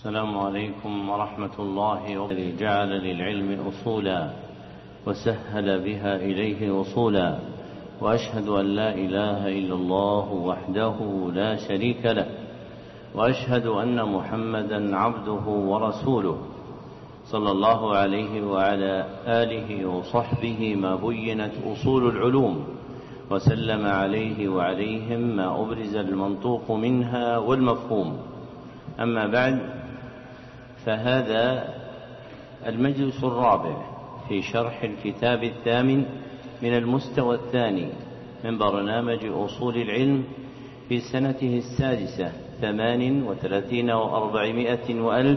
السلام عليكم ورحمة الله وبركاته. جعل للعلم أصولا وسهل بها إليه وصولا، وأشهد أن لا إله إلا الله وحده لا شريك له، وأشهد أن محمدا عبده ورسوله صلى الله عليه وعلى آله وصحبه ما بينت أصول العلوم، وسلم عليه وعليهم ما أبرز المنطوق منها والمفهوم. أما بعد، فهذا المجلس الرابع في شرح الكتاب الثامن من المستوى الثاني من برنامج أصول العلم في سنته السادسة 38 و400 وألف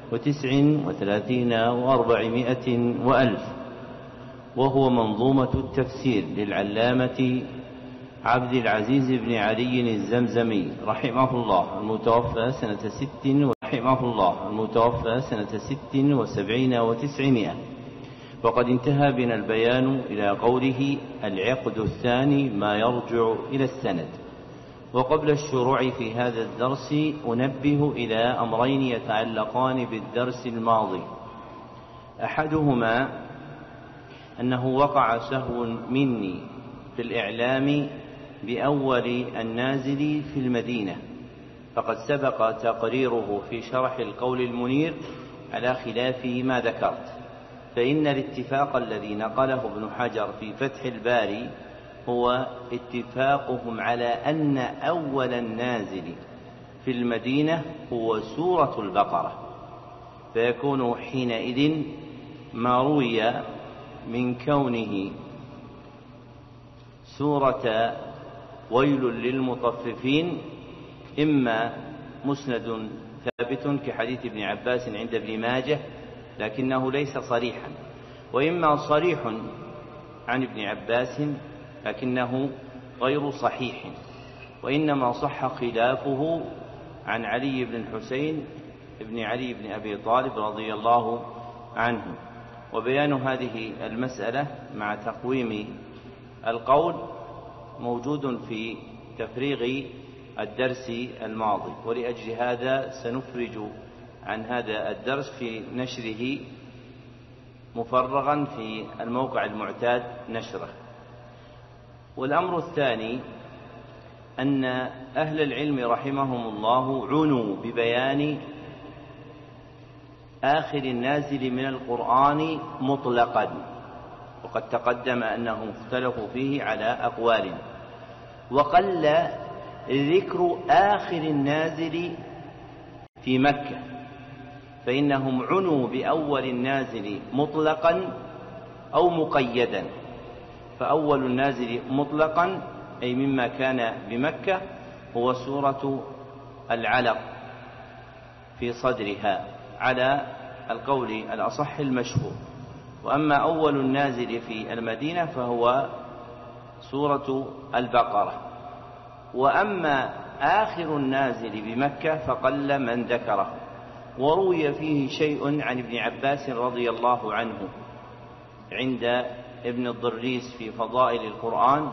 39 و400 وألف، وهو منظومة التفسير للعلامة عبد العزيز بن علي الزمزمي رحمه الله المتوفى سنة 76 و900. وقد انتهى بنا البيان إلى قوله: العقد الثاني ما يرجع إلى السند. وقبل الشروع في هذا الدرس أنبه إلى أمرين يتعلقان بالدرس الماضي. أحدهما أنه وقع سهو مني في الإعلام بأول النازل في المدينة، فقد سبق تقريره في شرح القول المنير على خلاف ما ذكرت، فإن الاتفاق الذي نقله ابن حجر في فتح الباري هو اتفاقهم على أن أول النازل في المدينة هو سورة البقرة، فيكون حينئذ ما روي من كونه سورة ويل للمطففين إما مسند ثابت كحديث ابن عباس عند ابن ماجه لكنه ليس صريحا، وإما صريح عن ابن عباس لكنه غير صحيح، وإنما صح خلافه عن علي بن الحسين ابن علي بن أبي طالب رضي الله عنه. وبيان هذه المسألة مع تقويم القول موجود في تفريغ الدرس الماضي، ولأجل هذا سنفرج عن هذا الدرس في نشره مفرغا في الموقع المعتاد نشره. والأمر الثاني أن أهل العلم رحمهم الله عنوا ببيان آخر النازل من القرآن مطلقا، وقد تقدم أنهم اختلفوا فيه على أقوال، وقل ذكر آخر النازل في مكة، فإنهم عنوا بأول النازل مطلقا أو مقيدا. فأول النازل مطلقا أي مما كان بمكة هو سورة العلق في صدرها على القول الأصح المشهور، وأما أول النازل في المدينة فهو سورة البقرة. وأما آخر النازل بمكة فقل من ذكره، وروي فيه شيء عن ابن عباس رضي الله عنه عند ابن الضريس في فضائل القرآن،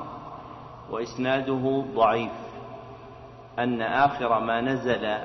وإسناده ضعيف، أن آخر ما نزل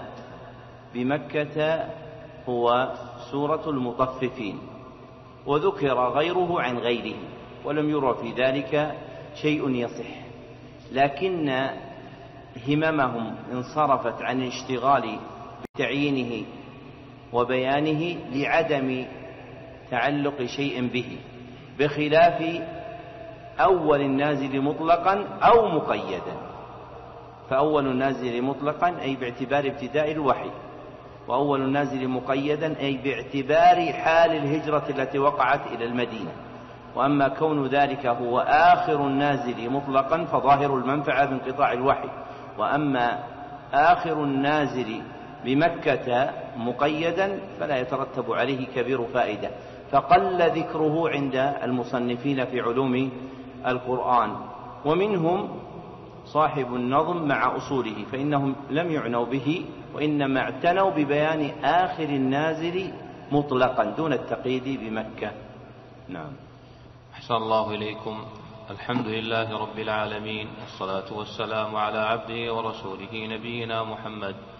بمكة هو سورة المطففين، وذكر غيره عن غيره، ولم يرى في ذلك شيء يصح، لكن هممهم انصرفت عن الاشتغال بتعيينه وبيانه لعدم تعلق شيء به، بخلاف أول النازل مطلقا أو مقيدا. فأول النازل مطلقا أي باعتبار ابتداء الوحي، وأول النازل مقيدا أي باعتبار حال الهجرة التي وقعت إلى المدينة. وأما كون ذلك هو آخر النازل مطلقا فظاهر المنفعة بانقطاع الوحي، وأما آخر النازل بمكة مقيدا فلا يترتب عليه كبير فائدة، فقل ذكره عند المصنفين في علوم القرآن. ومنهم صاحب النظم مع أصوله، فإنهم لم يعنوا به، وإنما اعتنوا ببيان آخر النازل مطلقا دون التقييد بمكة. نعم. أحسن الله إليكم. الحمد لله رب العالمين، والصلاة والسلام على عبده ورسوله نبينا محمد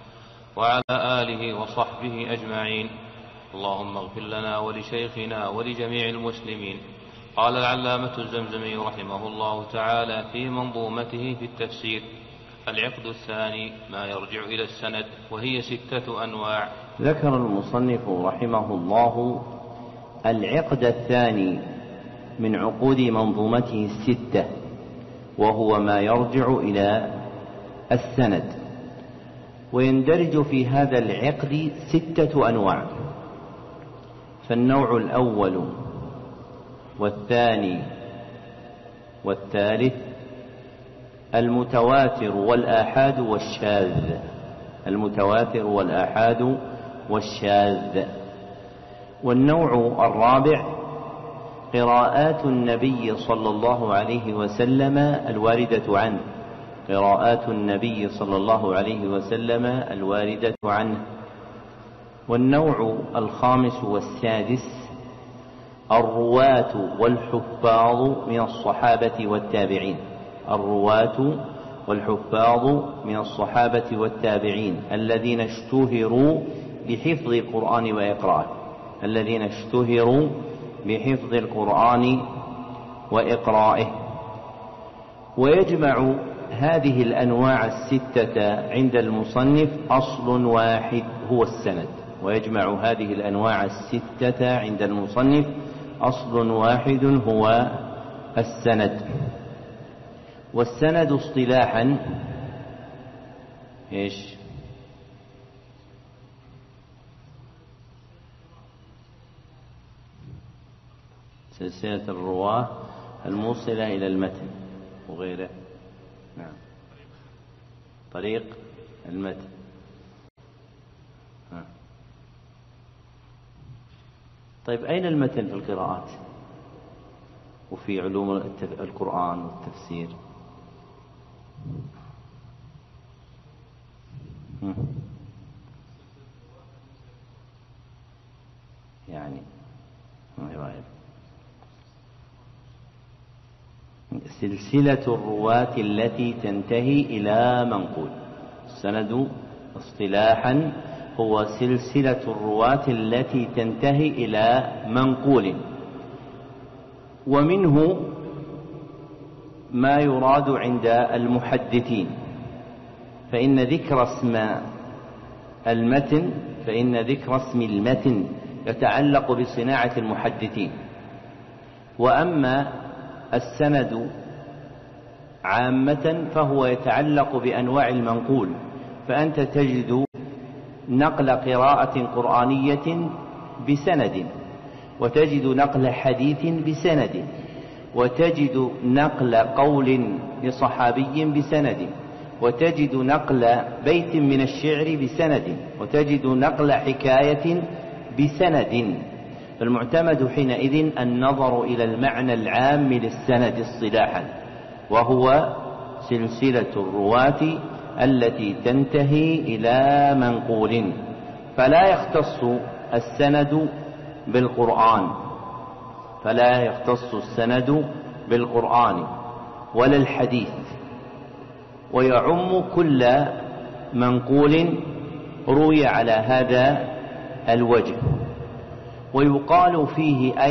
وعلى آله وصحبه أجمعين. اللهم اغفر لنا ولشيخنا ولجميع المسلمين. قال العلامة الزمزمي رحمه الله تعالى في منظومته في التفسير: العقد الثاني ما يرجع إلى السند، وهي 6 أنواع. ذكر المصنف رحمه الله العقد الثاني من عقود منظومته 6، وهو ما يرجع إلى السند. ويندرج في هذا العقد 6 أنواع، فالنوع الأول والثاني والثالث المتواتر والآحاد والشاذ. المتواتر والآحاد والشاذ. والنوع الرابع قراءات النبي صلى الله عليه وسلم الواردة عنه. قراءات النبي صلى الله عليه وسلم الواردة عنه. والنوع الخامس والسادس الرواة والحفاظ من الصحابة والتابعين. الرواة والحفاظ من الصحابة والتابعين الذين اشتهروا بحفظ القرآن وإقراءه. الذين اشتهروا بحفظ القرآن وإقرائه. ويجمع هذه الأنواع 6 عند المصنف أصل واحد هو السند. ويجمع هذه الأنواع 6 عند المصنف أصل واحد هو السند. والسند اصطلاحا ايش؟ سلسلة الرواة الموصلة إلى المتن وغيره. نعم، طريق المتن. طيب، أين المتن في القراءات وفي علوم القرآن والتفسير؟ يعني سلسلة الرواة التي تنتهي إلى منقول. السند اصطلاحا هو سلسلة الرواة التي تنتهي إلى منقول. ومنه ما يراد عند المحدثين، فإن ذكر اسم المتن يتعلق بصناعة المحدثين. وأما السند عامة فهو يتعلق بأنواع المنقول. فأنت تجد نقل قراءة قرآنية بسند، وتجد نقل حديث بسند، وتجد نقل قول لصحابي بسند، وتجد نقل بيت من الشعر بسند، وتجد نقل حكاية بسند. فالمعتمد حينئذ النظر إلى المعنى العام للسند اصطلاحا، وهو سلسلة الرواة التي تنتهي إلى منقول. فلا يختص السند بالقرآن ولا الحديث، ويعم كل منقول روي على هذا الوجه. ويقال فيه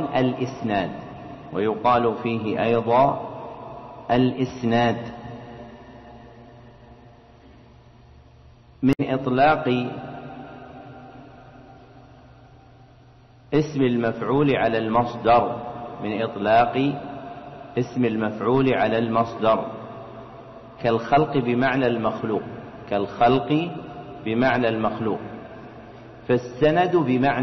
أيضا الإسناد من إطلاق اسم المفعول على المصدر، كالخلق بمعنى المخلوق. فالسند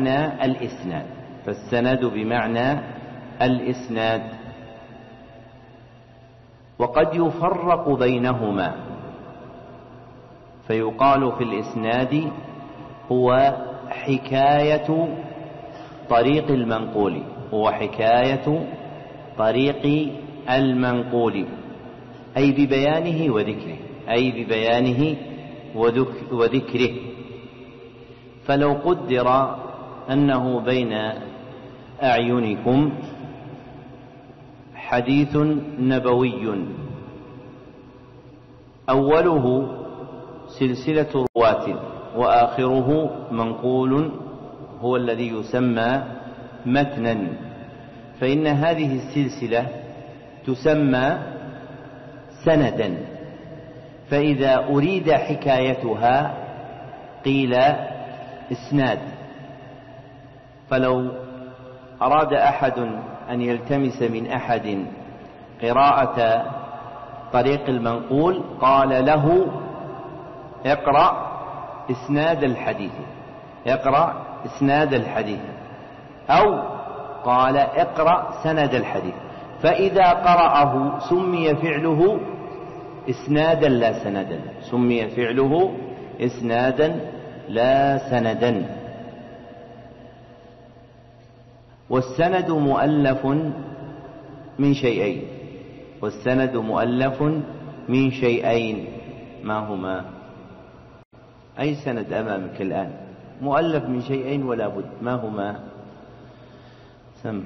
بمعنى الإسناد. وقد يفرق بينهما فيقال في الإسناد هو حكاية طريق المنقول، أي ببيانه وذكره. فلو قدر أنه بين أعينكم حديث نبوي أوله سلسلة رواة وآخره منقول هو الذي يسمى متنا، فإن هذه السلسلة تسمى سندا، فإذا أريد حكايتها قيل إسناد. فلو أراد أحد أن يلتمس من أحد قراءة طريق المنقول قال له اقرأ إسناد الحديث، اقرأ إسناد الحديث، أو قال اقرأ سند الحديث، فإذا قرأه سمي فعله إسنادا لا سندا، سمي فعله إسنادا لا سندا. والسند مؤلف من شيئين، والسند مؤلف من شيئين، ما هما؟ أي سند أمامك الآن مؤلف من شيئين ولا بد، ما هما؟ سم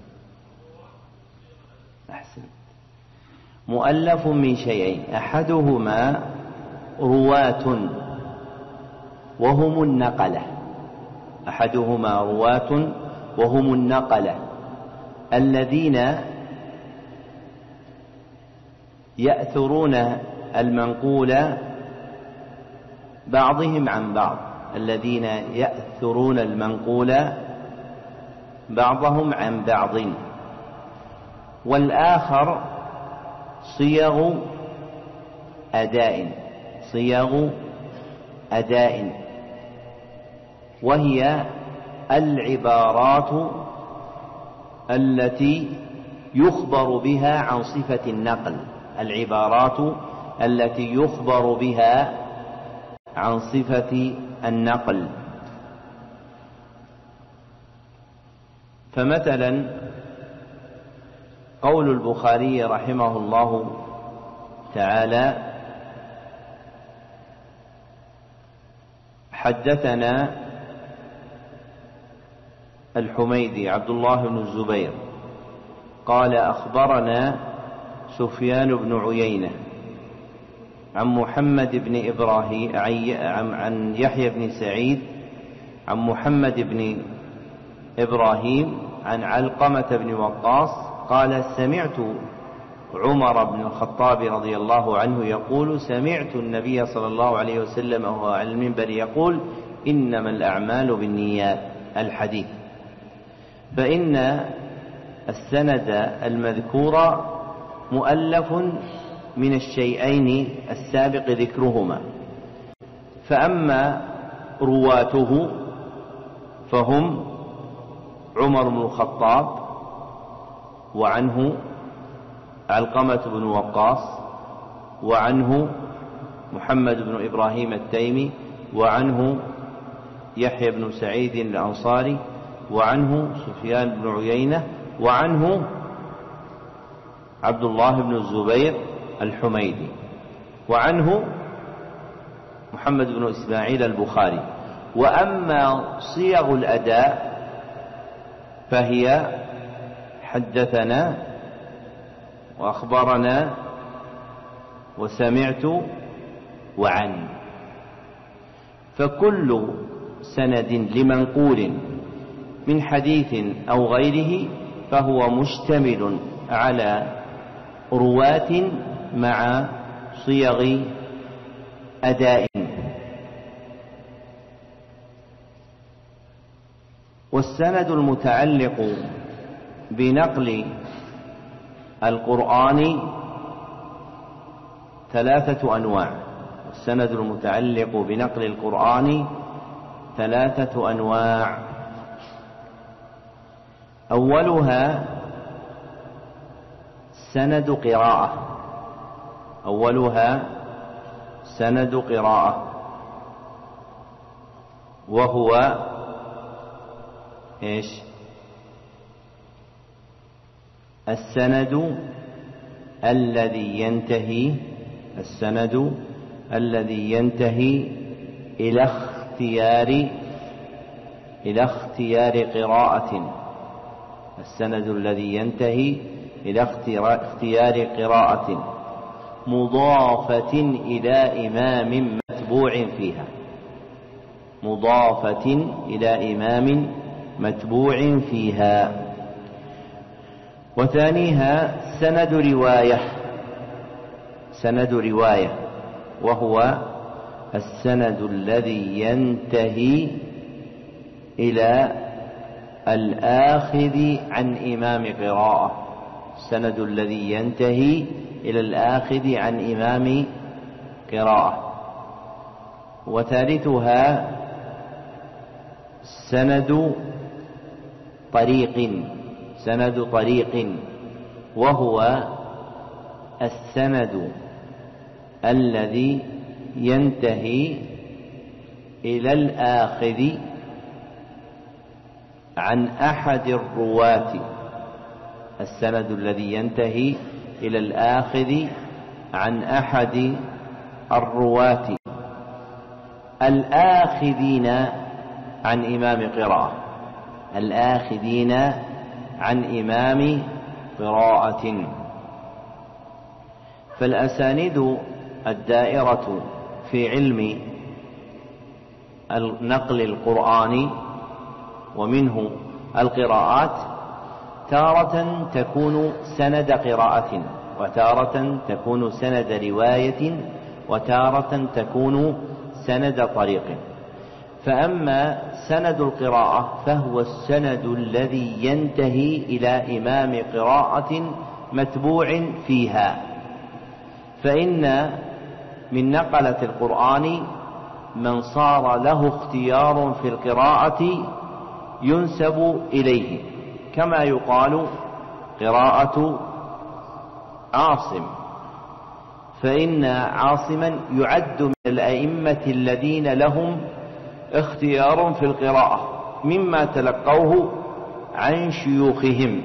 أحسن. مؤلف من شيئين، أحدهما رواة وهم النقلة، أحدهما رواة وهم النقلة الذين يأثرون المنقول بعضهم عن بعض، الذين يأثرون المنقول بعضهم عن بعض. والآخر صيغ أداء، صيغ أداء، وهي العبارات التي يخبر بها عن صفة النقل، العبارات التي يخبر بها عن صفة النقل. فمثلا قول البخاري رحمه الله تعالى حدثنا الحميدي عبد الله بن الزبير قال أخبرنا سفيان بن عيينة عن محمد بن إبراهيم عن يحيى بن سعيد عن محمد بن إبراهيم عن علقمة بن وقاص قال سمعت عمر بن الخطاب رضي الله عنه يقول سمعت النبي صلى الله عليه وسلم وهو على المنبر يقول إنما الأعمال بالنيات، الحديث. فإن السند المذكور مؤلف من الشيئين السابق ذكرهما، فأما رواته فهم عمر بن الخطاب وعنه علقمة بن وقاص وعنه محمد بن إبراهيم التيمي وعنه يحيى بن سعيد الأنصاري وعنه سفيان بن عيينة وعنه عبد الله بن الزبير الحميدي وعنه محمد بن إسماعيل البخاري. وأما صيغ الأداء فهي حدثنا وأخبرنا وسمعت وعن. فكل سند لمنقول من حديث أو غيره فهو مشتمل على رواة مع صيغ أداء. والسند المتعلق بنقل القرآن ثلاثة أنواع، السند المتعلق بنقل القرآن ثلاثة أنواع. أولها سند قراءة، أولها سند قراءة، وهو إيش؟ السند الذي ينتهي، السند الذي ينتهي إلى اختيار قراءة، السند الذي ينتهي إلى اختيار قراءة مضافة إلى إمام متبوع فيها، مضافة إلى إمام متبوع فيها. وثانيها سند رواية وهو السند الذي ينتهي إلى الآخذ عن إمام قراءة، السند الذي ينتهي إلى الآخذ عن إمام قراءة. وثالثها سند طريق وهو السند الذي ينتهي إلى الآخذ عن أحد الرواة، السند الذي ينتهي إلى الآخذ عن أحد الرواة الآخذين عن إمام قراءة، الآخذين عن إمام قراءة. فالأسانيد الدائرة في علم نقل القرآن ومنه القراءات تارة تكون سند قراءة، وتارة تكون سند رواية، وتارة تكون سند طريق. فأما سند القراءة فهو السند الذي ينتهي إلى إمام قراءة متبوع فيها، فإن من نقلة القرآن من صار له اختيار في القراءة ينسب إليه، كما يقال قراءة عاصم، فإن عاصما يعد من الأئمة الذين لهم اختيار في القراءة مما تلقوه عن شيوخهم،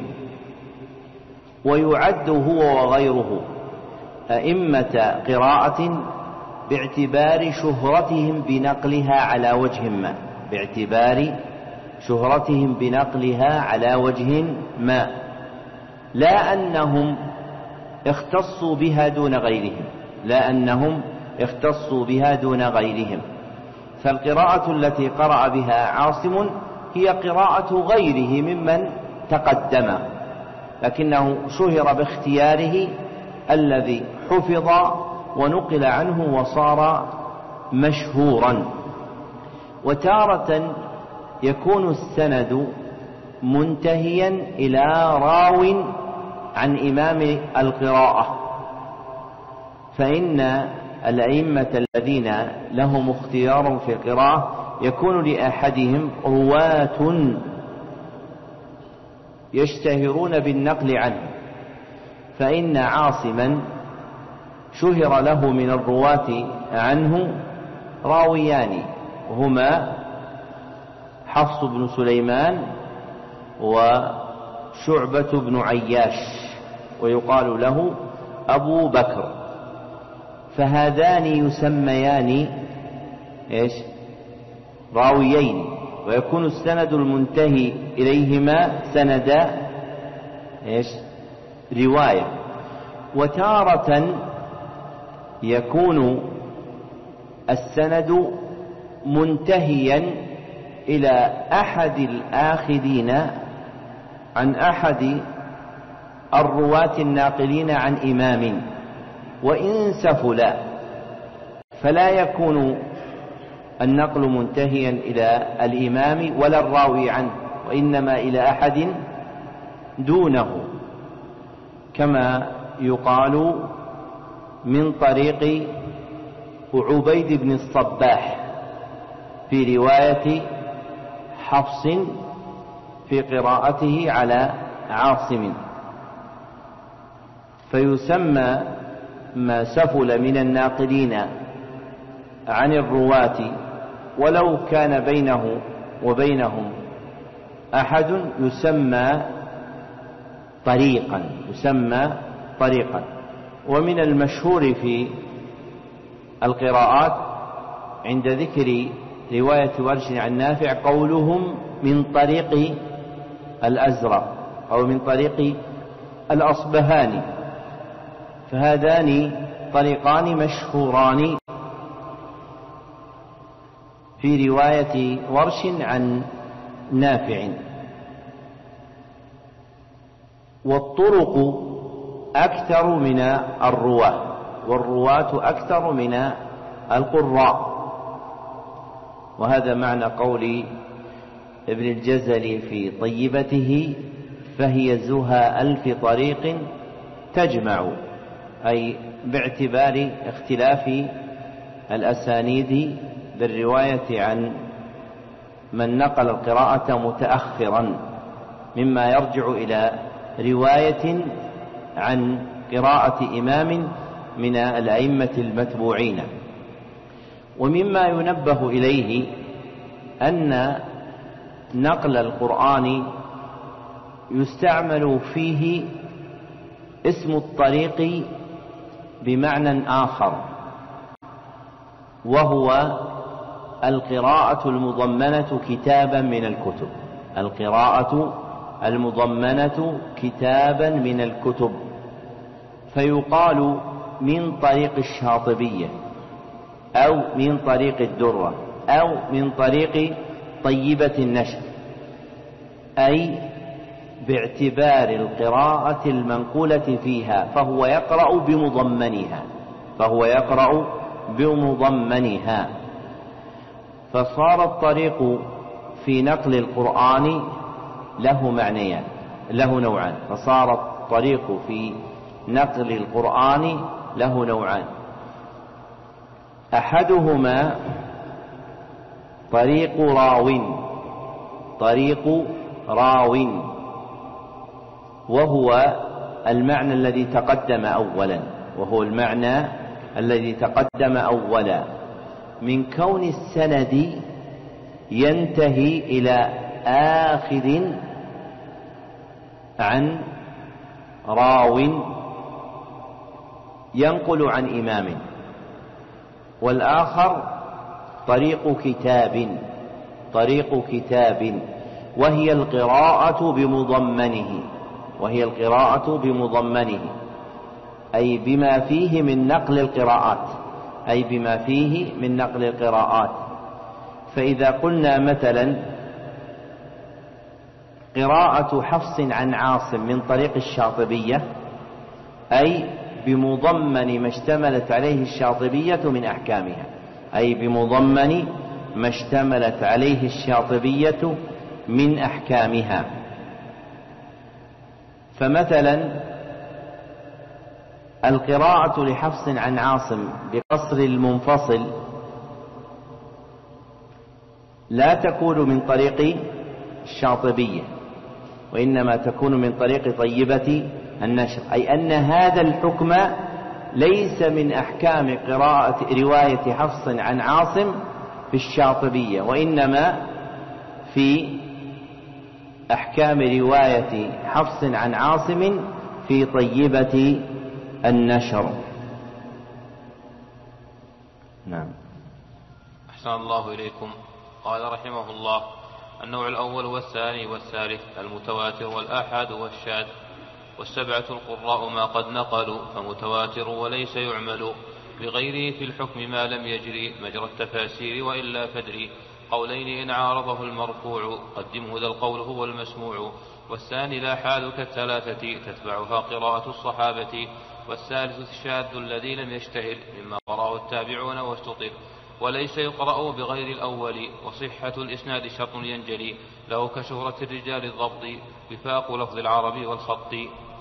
ويعد هو وغيره أئمة قراءة باعتبار شهرتهم بنقلها على وجه ما، باعتبار شهرتهم بنقلها على وجه ما، لا أنهم اختصوا بها دون غيرهم، لا أنهم اختصوا بها دون غيرهم. فالقراءة التي قرأ بها عاصم هي قراءة غيره ممن تقدم، لكنه شهر باختياره الذي حفظ ونقل عنه وصار مشهورا. وتارة يكون السند منتهيا إلى راو عن إمام القراءة، فإن الأئمة الذين لهم اختيار في القراءة يكون لأحدهم رواة يشتهرون بالنقل عنه، فإن عاصما شهر له من الرواة عنه راويان، هما حفص بن سليمان وشعبة بن عياش، ويقال له أبو بكر، فهذان يسميان راويين، ويكون السند المنتهي إليهما سند رواية. وتارة يكون السند منتهيا إلى أحد الآخذين عن أحد الرواة الناقلين عن إمام، وإن سفلا فلا يكون النقل منتهيا إلى الإمام ولا الراوي عنه، وإنما إلى أحد دونه، كما يقال من طريق عبيد بن الصباح في رواية حفص في قراءته على عاصم، فيسمى ما سفل من الناقلين عن الرواة ولو كان بينه وبينهم أحد يسمى طريقا. ومن المشهور في القراءات عند ذكر رواية ورش عن نافع قولهم من طريق الأزرق أو من طريق الأصبهاني، فهذان طريقان مشهوران. في رواية ورش عن نافع. والطرق أكثر من الرواة، والرواة أكثر من القراء، وهذا معنى قول ابن الجزري في طيبته: فهي زها 1000 طريق تجمع، أي باعتبار اختلاف الأسانيد بالرواية عن من نقل القراءة متأخرا، مما يرجع إلى رواية عن قراءة إمام من الأئمة المتبوعين. ومما ينبه إليه أن نقل القرآن يستعمل فيه اسم الطريق بمعنى آخر، وهو القراءة المضمنة كتابا من الكتب، القراءة المضمنة كتابا من الكتب، فيقال من طريق الشاطبية، أو من طريق الدرة، أو من طريق طيبة النشر، أي باعتبار القراءة المنقولة فيها، فهو يقرأ بمضمنها. فصار الطريق في نقل القرآن له نوعان، فصار الطريق في نقل القرآن له نوعان: أحدهما طريق راو، وهو المعنى الذي تقدم أولا، من كون السند ينتهي إلى آخذ عن راو ينقل عن إمام. والآخر طريق كتاب، وهي القراءة بمضمنه، أي بما فيه من نقل القراءات. فإذا قلنا مثلا قراءة حفص عن عاصم من طريق الشاطبية، أي بمضمن ما اشتملت عليه الشاطبية من أحكامها. فمثلا القراءة لحفص عن عاصم بقصر المنفصل لا تكون من طريق الشاطبية، وإنما تكون من طريق طيبة النشر، أي أن هذا الحكم ليس من أحكام رواية حفص عن عاصم في الشاطبية، وإنما في أحكام رواية حفص عن عاصم في طيبة النشر. نعم. أحسن الله إليكم. قال رحمه الله: النوع الأول والثاني والثالث المتواتر والآحاد والشاذ، والسبعة القراء ما قد نقلوا، فمتواتر وليس يعمل بغيره في الحكم ما لم يجري مجرى التفاسير وإلا فدري. قولين إن عارضه المرفوع قدمه ذا القول هو المسموع، والثاني الآحاد كالثلاثة تتبعها قراءة الصحابة، والثالث الشاذ الذي لم يشتهر مما قرأه التابعون واستطر، وليس يقرأ بغير الأول، وصحة الإسناد شرط ينجلي له كشهرة الرجال الضبط، وفاق لفظ العربي والخط.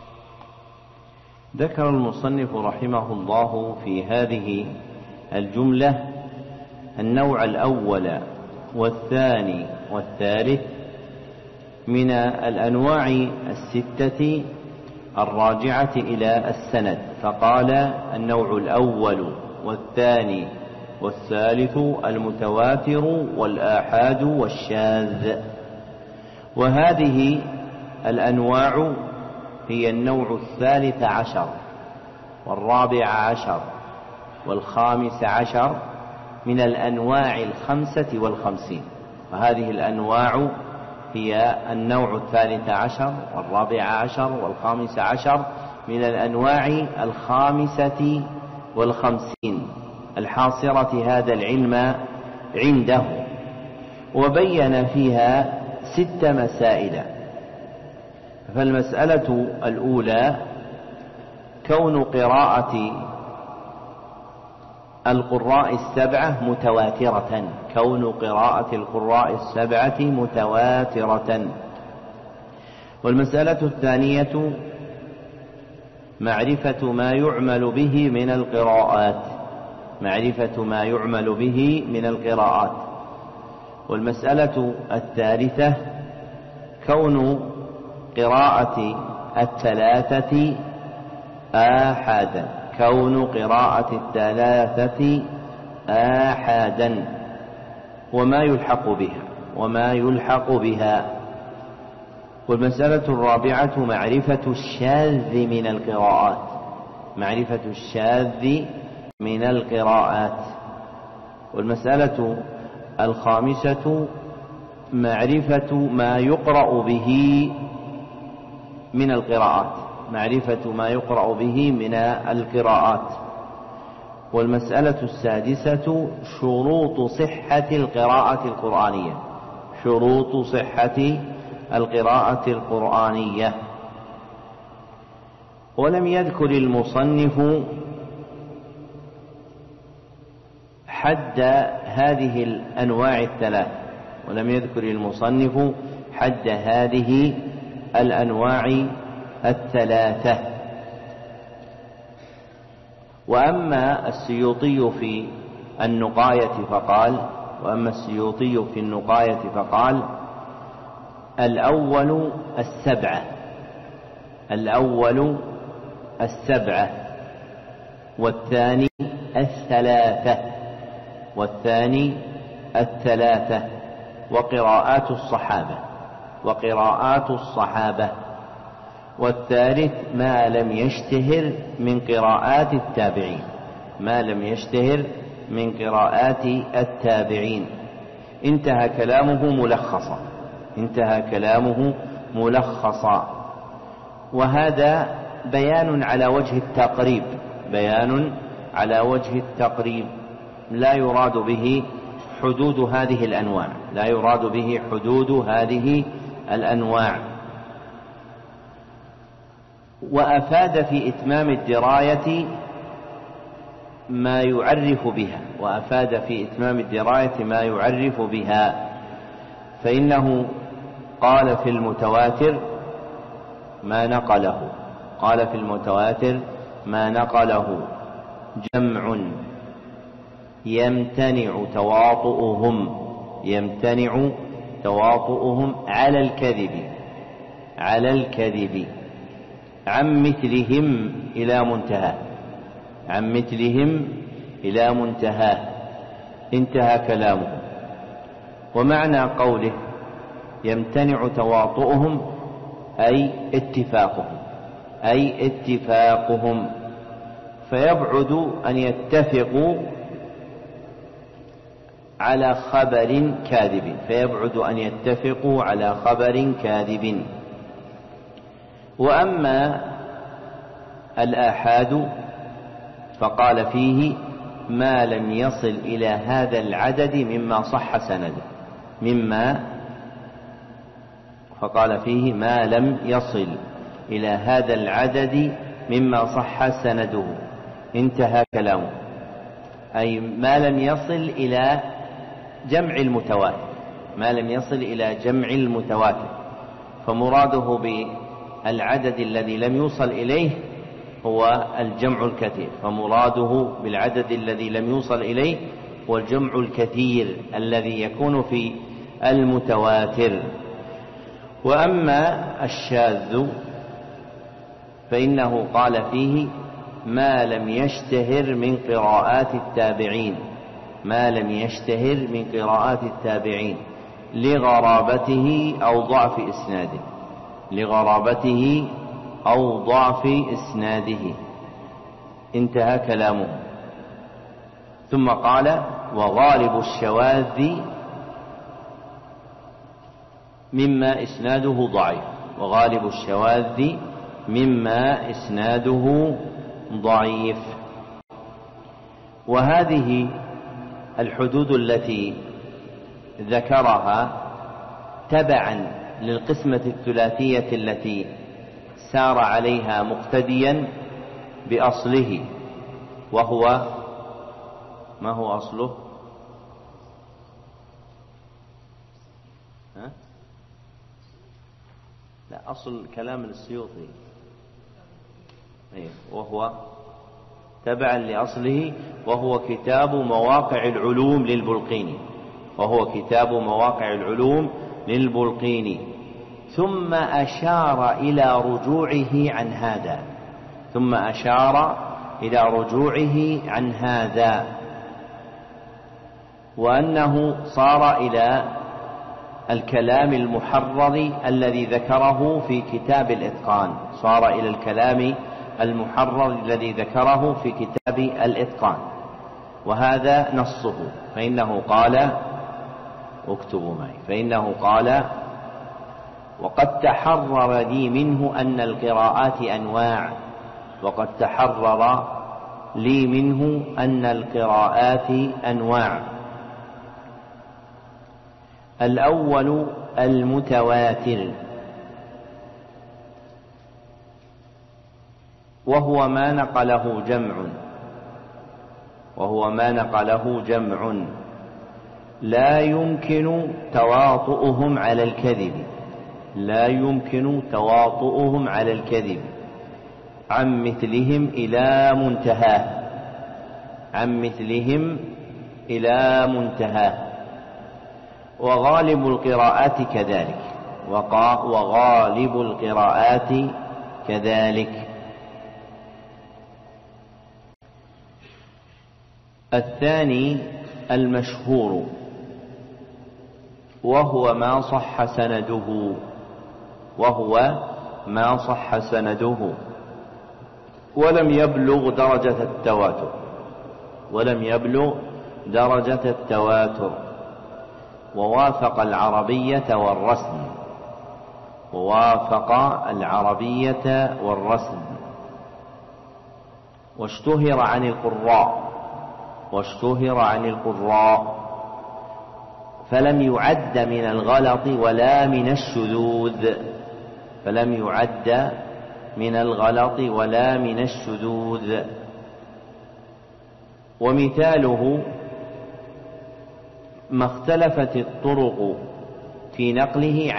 ذكر المصنف رحمه الله في هذه الجملة النوع الأول والثاني والثالث من الأنواع الستة الراجعة إلى السند، فقال: النوع الأول والثاني والثالث المتواتر والآحاد والشاذ. وهذه الأنواع هي النوع 13 و14 و15 من الأنواع 55. وهذه الأنواع هي النوع 13 و14 و15 من الأنواع 55 الحاصرة هذا العلم عنده. وبين فيها 6 مسائل. فالمسألة الأولى كون قراءة القراء السبعة متواترة، كون قراءة القراء السبعة متواترة. والمسألة الثانية معرفة ما يعمل به من القراءات، معرفة ما يعمل به من القراءات. والمسألة الثالثة كون قراءة الثلاثة آحادا، كون قراءة الثلاثة آحادا وما يلحق بها، وما يلحق بها. والمسألة الرابعة معرفة الشاذ من القراءات، معرفة الشاذ من القراءات. والمسألة الخامسة معرفة ما يقرأ به من القراءات، معرفة ما يقرأ به من القراءات. والمسألة السادسة شروط صحة القراءة القرآنية، شروط صحة القراءة القرآنية. ولم يذكر المصنف حد هذه الأنواع الثلاث، ولم يذكر المصنف حد هذه الأنواع الثلاثة. وأما السيوطي في النقاية فقال، وأما السيوطي في النقاية فقال: الأول السبعة، الأول السبعة، والثاني الثلاثة، والثاني الثلاثة، وقراءات الصحابة، وقراءات الصحابة، والثالث ما لم يشتهر من قراءات التابعين، ما لم يشتهر من قراءات التابعين. انتهى كلامه ملخصا، انتهى كلامه ملخصا. وهذا بيان على وجه التقريب، بيان على وجه التقريب، لا يراد به حدود هذه الأنواع، لا يراد به حدود هذه الأنواع. وأفاد في إتمام الدراية ما يعرف بها، وأفاد في إتمام الدراية ما يعرف بها. فإنه قال في المتواتر ما نقله، قال في المتواتر ما نقله جمع يمتنع تواطؤهم، يمتنع تواطؤهم على الكذب، على الكذب، عن مثلهم إلى منتهى، عن مثلهم إلى منتهى. انتهى كلامه. ومعنى قوله يمتنع تواطؤهم أي اتفاقهم، أي اتفاقهم، فيبعد أن يتفقوا على خبر كاذب، فيبعد أن يتفقوا على خبر كاذب. وأما الآحاد فقال فيه ما لم يصل إلى هذا العدد مما صح سنده، مما، فقال فيه ما لم يصل إلى هذا العدد مما صح سنده. انتهى كلامه، أي ما لم يصل إلى جمع المتواتر، ما لم يصل إلى جمع المتواتر. فمراده بالعدد الذي لم يوصل إليه هو الجمع الكثير، فمراده بالعدد الذي لم يوصل إليه هو الجمع الكثير الذي يكون في المتواتر. وأما الشاذ فإنه قال فيه ما لم يشتهر من قراءات التابعين، ما لم يشتهر من قراءات التابعين لغرابته أو ضعف إسناده، لغرابته أو ضعف إسناده. انتهى كلامه. ثم قال وغالب الشواذ مما إسناده ضعيف، وغالب الشواذ مما إسناده ضعيف. وهذه الحدود التي ذكرها تبعا للقسمة الثلاثية التي سار عليها مقتديا بأصله، وهو ما هو أصله؟ لا، أصل كلام السيوطي وهو تبعا لأصله، وهو كتاب مواقع العلوم للبلقيني، ثم أشار إلى رجوعه عن هذا، وأنه صار إلى الكلام المحرر الذي ذكره في كتاب الإتقان، وهذا نصه، فإنه قال: اكتبوا معي، فإنه قال: وقد تحرر لي منه أن القراءات أنواع. الأول المتواتر، وهو ما نقله جمع لا يمكن تواطؤهم على الكذب عن مثلهم إلى منتهاه، وغالب القراءات كذلك. الثاني المشهور، وهو ما صح سنده ولم يبلغ درجة التواتر، ووافق العربية والرسم، واشتهر عن القراء، فلم يعد من الغلط ولا من الشذوذ. ومثاله ما اختلفت الطرق في نقله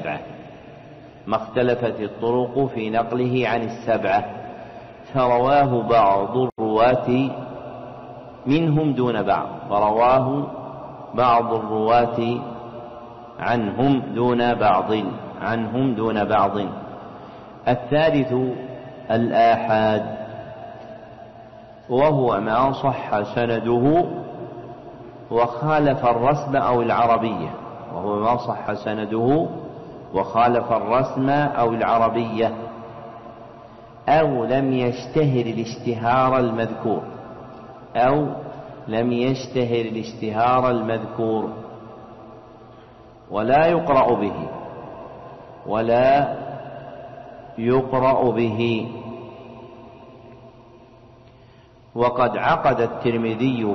عن السبعة، فرواه بعض الرواة منهم دون بعض، عنهم دون بعض. الثالث الآحاد، وهو ما صح سنده وخالف الرسم أو العربية، أو لم يشتهر الاشتهار المذكور، ولا يقرأ به. وقد عقد الترمذي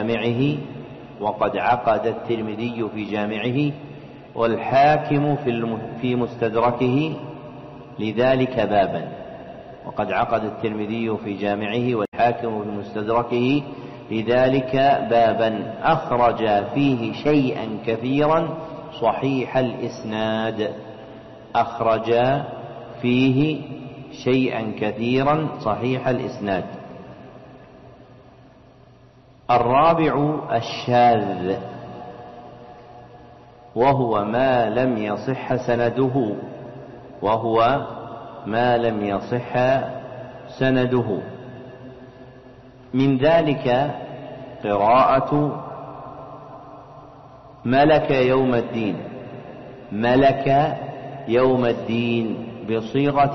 في جامعه والحاكم في مستدركه لذلك بابا، أخرج فيه شيئا كثيرا صحيح الإسناد. الرابع الشاذ، وهو ما لم يصح سنده، من ذلك قراءة ملك يوم الدين بصيغة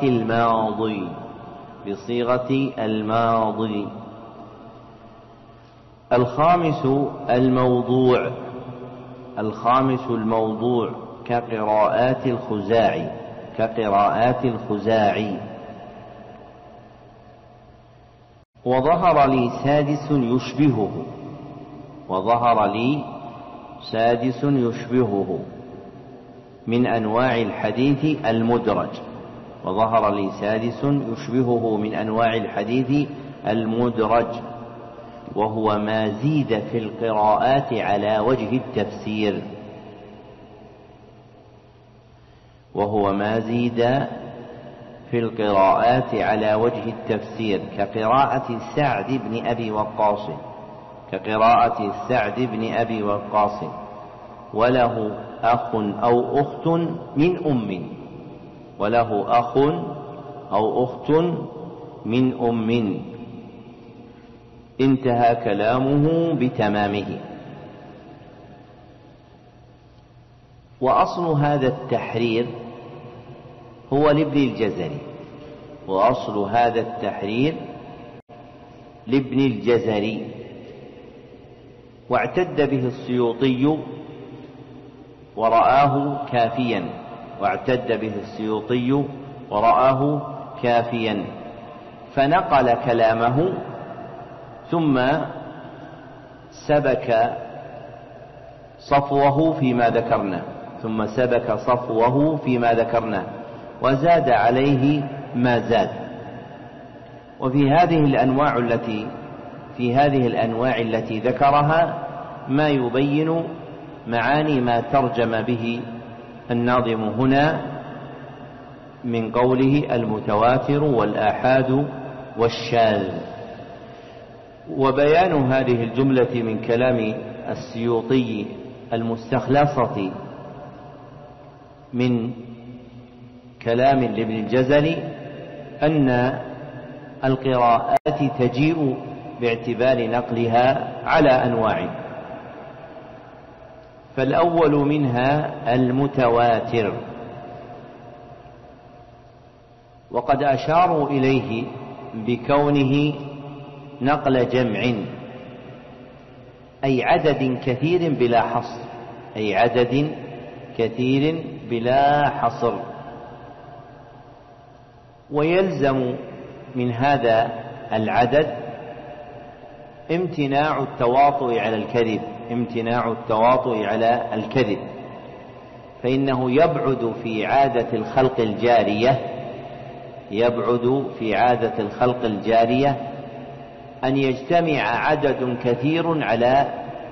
الماضي. الخامس الموضوع كقراءات الخزاعي. وظهر لي سادس يشبهه من أنواع الحديث المدرج، وظهر لي سادس يشبهه من أنواع الحديث المدرج، وهو ما زيد في القراءات على وجه التفسير، وهو ما زيد في القراءات على وجه التفسير كقراءة سعد بن أبي وقاص، كقراءة سعد بن أبي وقاص وله أخ أو أخت من أم، وله أخ أو أخت من أم، انتهى كلامه بتمامه. وأصل هذا التحرير هو لابن الجزري، وأصل هذا التحرير لابن الجزري، واعتد به السيوطي ورآه كافيا، واعتد به السيوطي ورآه كافيا، فنقل كلامه ثم سبك صفوه فيما ذكرنا وزاد عليه ما زاد. وفي هذه الأنواع التي ذكرها ما يبين معاني ما ترجم به الناظم هنا من قوله المتواتر والآحاد والشاذ. وبيان هذه الجملة من كلام السيوطي المستخلصة من كلام لابن الجزري أن القراءات تجيء باعتبار نقلها على أنواع، فالأول منها المتواتر، وقد أشاروا إليه بكونه نقل جمع، أي عدد كثير بلا حصر، أي عدد كثير بلا حصر. ويلزم من هذا العدد امتناع التواطؤ على الكذب، فإنه يبعد في عادة الخلق الجارية أن يجتمع عدد كثير على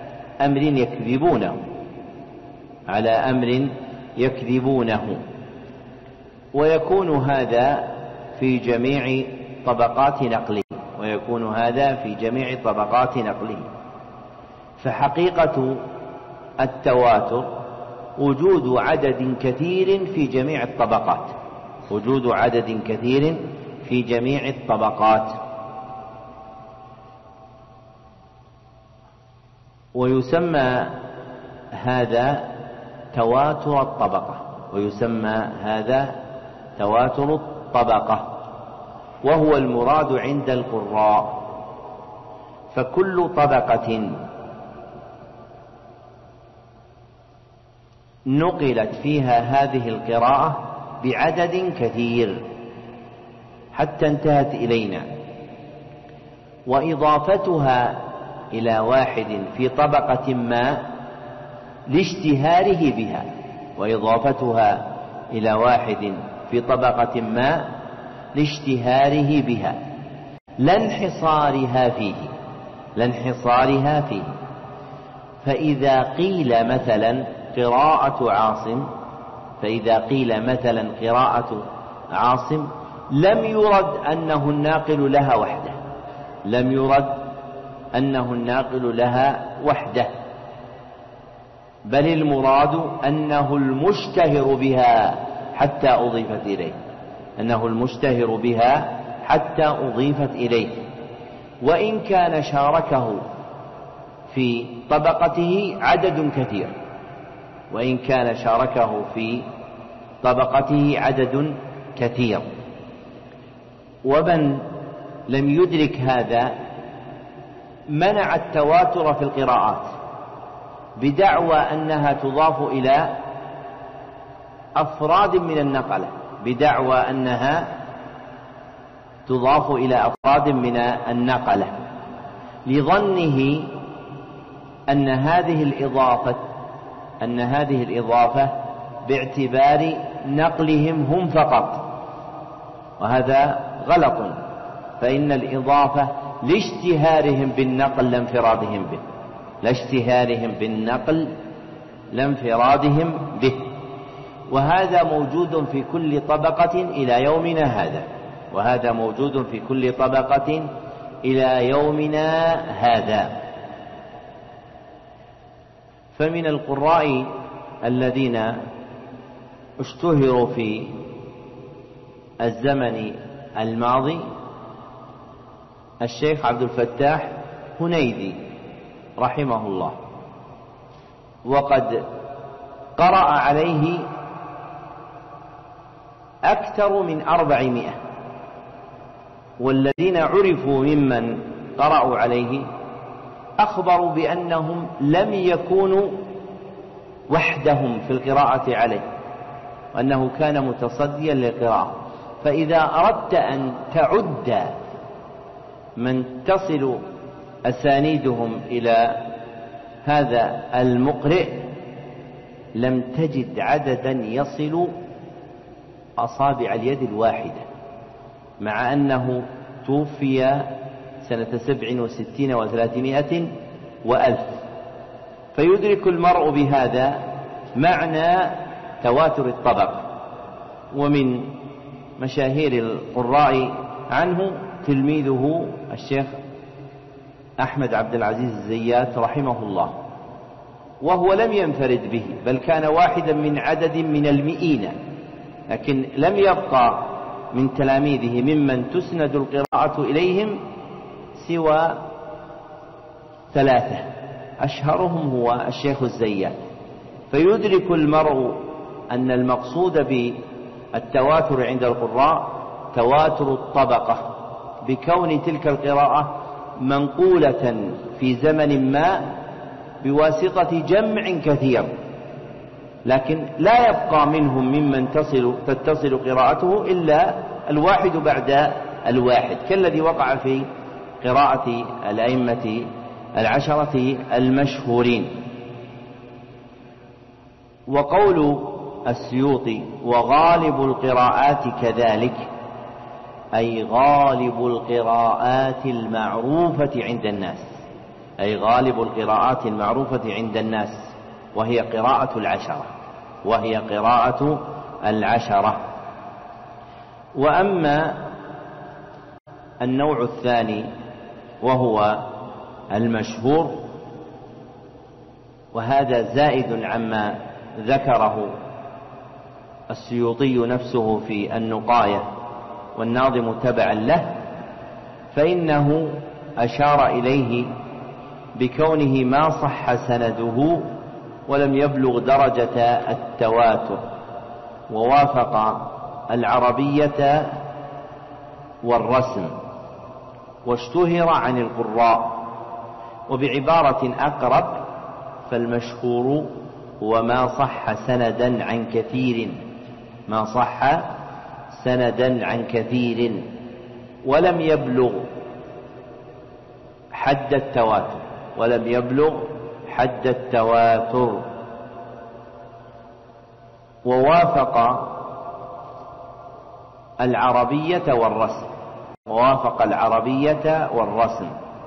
أمر يكذبونه، ويكون هذا في جميع طبقات نقله، فحقيقة التواتر وجود عدد كثير في جميع الطبقات، ويسمى هذا تواتر الطبقة، وهو المراد عند القراء. فكل طبقة نقلت فيها هذه القراءة بعدد كثير حتى انتهت إلينا، وإضافتها إلى واحد في طبقة ما لاشتهاره بها لا انحصارها فيه. فإذا قيل مثلا قراءة عاصم لم يرد أنه الناقل لها وحده، بل المراد أنه المشتهر بها حتى أضيفت إليه، وإن كان شاركه في طبقته عدد كثير. ومن لم يدرك هذا منع التواتر في القراءات بدعوى أنها تضاف إلى أفراد من النقلة، لظنه أن هذه الإضافة أن هذه الإضافة باعتبار نقلهم هم فقط، وهذا غلط، فإن الإضافة لاشتهارهم بالنقل لا انفرادهم به، لاشتهارهم بالنقل لا انفرادهم به. وهذا موجود في كل طبقة إلى يومنا هذا، وهذا موجود في كل طبقة إلى يومنا هذا. فمن القراء الذين اشتهروا في الزمن الماضي الشيخ عبد الفتاح هنيدي رحمه الله، وقد قرأ عليه أكثر من 400، والذين عرفوا ممن قرأوا عليه أخبروا بأنهم لم يكونوا وحدهم في القراءة عليه، وأنه كان متصديا للقراءة. فإذا أردت أن تعد من تصل أسانيدهم إلى هذا المقرئ لم تجد عددا يصل أصابع اليد الواحدة، مع أنه توفي سنة 67 و300 و1000. فيدرك المرء بهذا معنى تواتر الطبق. ومن مشاهير القراء عنه تلميذه الشيخ أحمد عبد العزيز الزيات رحمه الله، وهو لم ينفرد به، بل كان واحدا من عدد من المئين، لكن لم يبقى من تلاميذه ممن تسند القراءة إليهم سوى 3، أشهرهم هو الشيخ الزيات. فيدرك المرء أن المقصود بالتواتر عند القراء تواتر الطبقة، بكون تلك القراءة منقولة في زمن ما بواسطة جمع كثير، لكن لا يبقى منهم ممن تتصل قراءته إلا الواحد بعد الواحد، كالذي وقع في قراءة الأئمة 10 المشهورين. وقول السيوطي وغالب القراءات كذلك، أي غالب القراءات المعروفة عند الناس، أي غالب القراءات المعروفة عند الناس، وهي قراءة 10، وهي قراءة 10. وأما النوع الثاني وهو المشهور، وهذا زائد عما ذكره السيوطي نفسه في النقاية والناظم تبعا له، فإنه أشار إليه بكونه ما صح سنده ولم يبلغ درجة التواتر، ووافق العربية والرسم، واشتهر عن القراء. وبعبارة أقرب فالمشهور هو ما صح سندا عن كثير، ما صح سندا عن كثير ولم يبلغ حد التواتر، ولم يبلغ حد التواتر. ووافق العربية والرسم، ووافق العربية والرسم.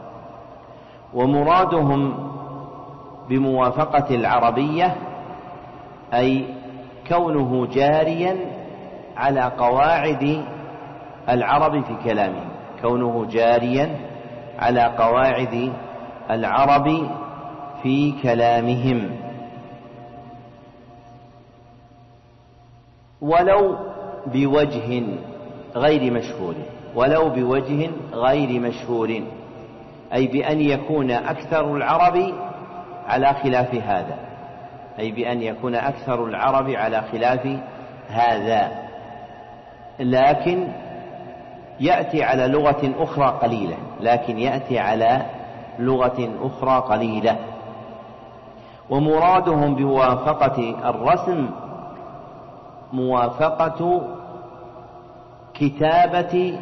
ومرادهم بموافقة العربية أي كونه جاريا على قواعد العرب في كلامهم، كونه جاريا على قواعد العرب في كلامهم، ولو بوجه غير مشهور، ولو بوجه غير مشهور، أي بأن يكون أكثر العرب على خلاف هذا، أي بأن يكون أكثر العرب على خلاف هذا، لكن يأتي على لغة أخرى قليلة، لكن يأتي على لغة أخرى قليلة. ومرادهم بموافقة الرسم موافقة كتابة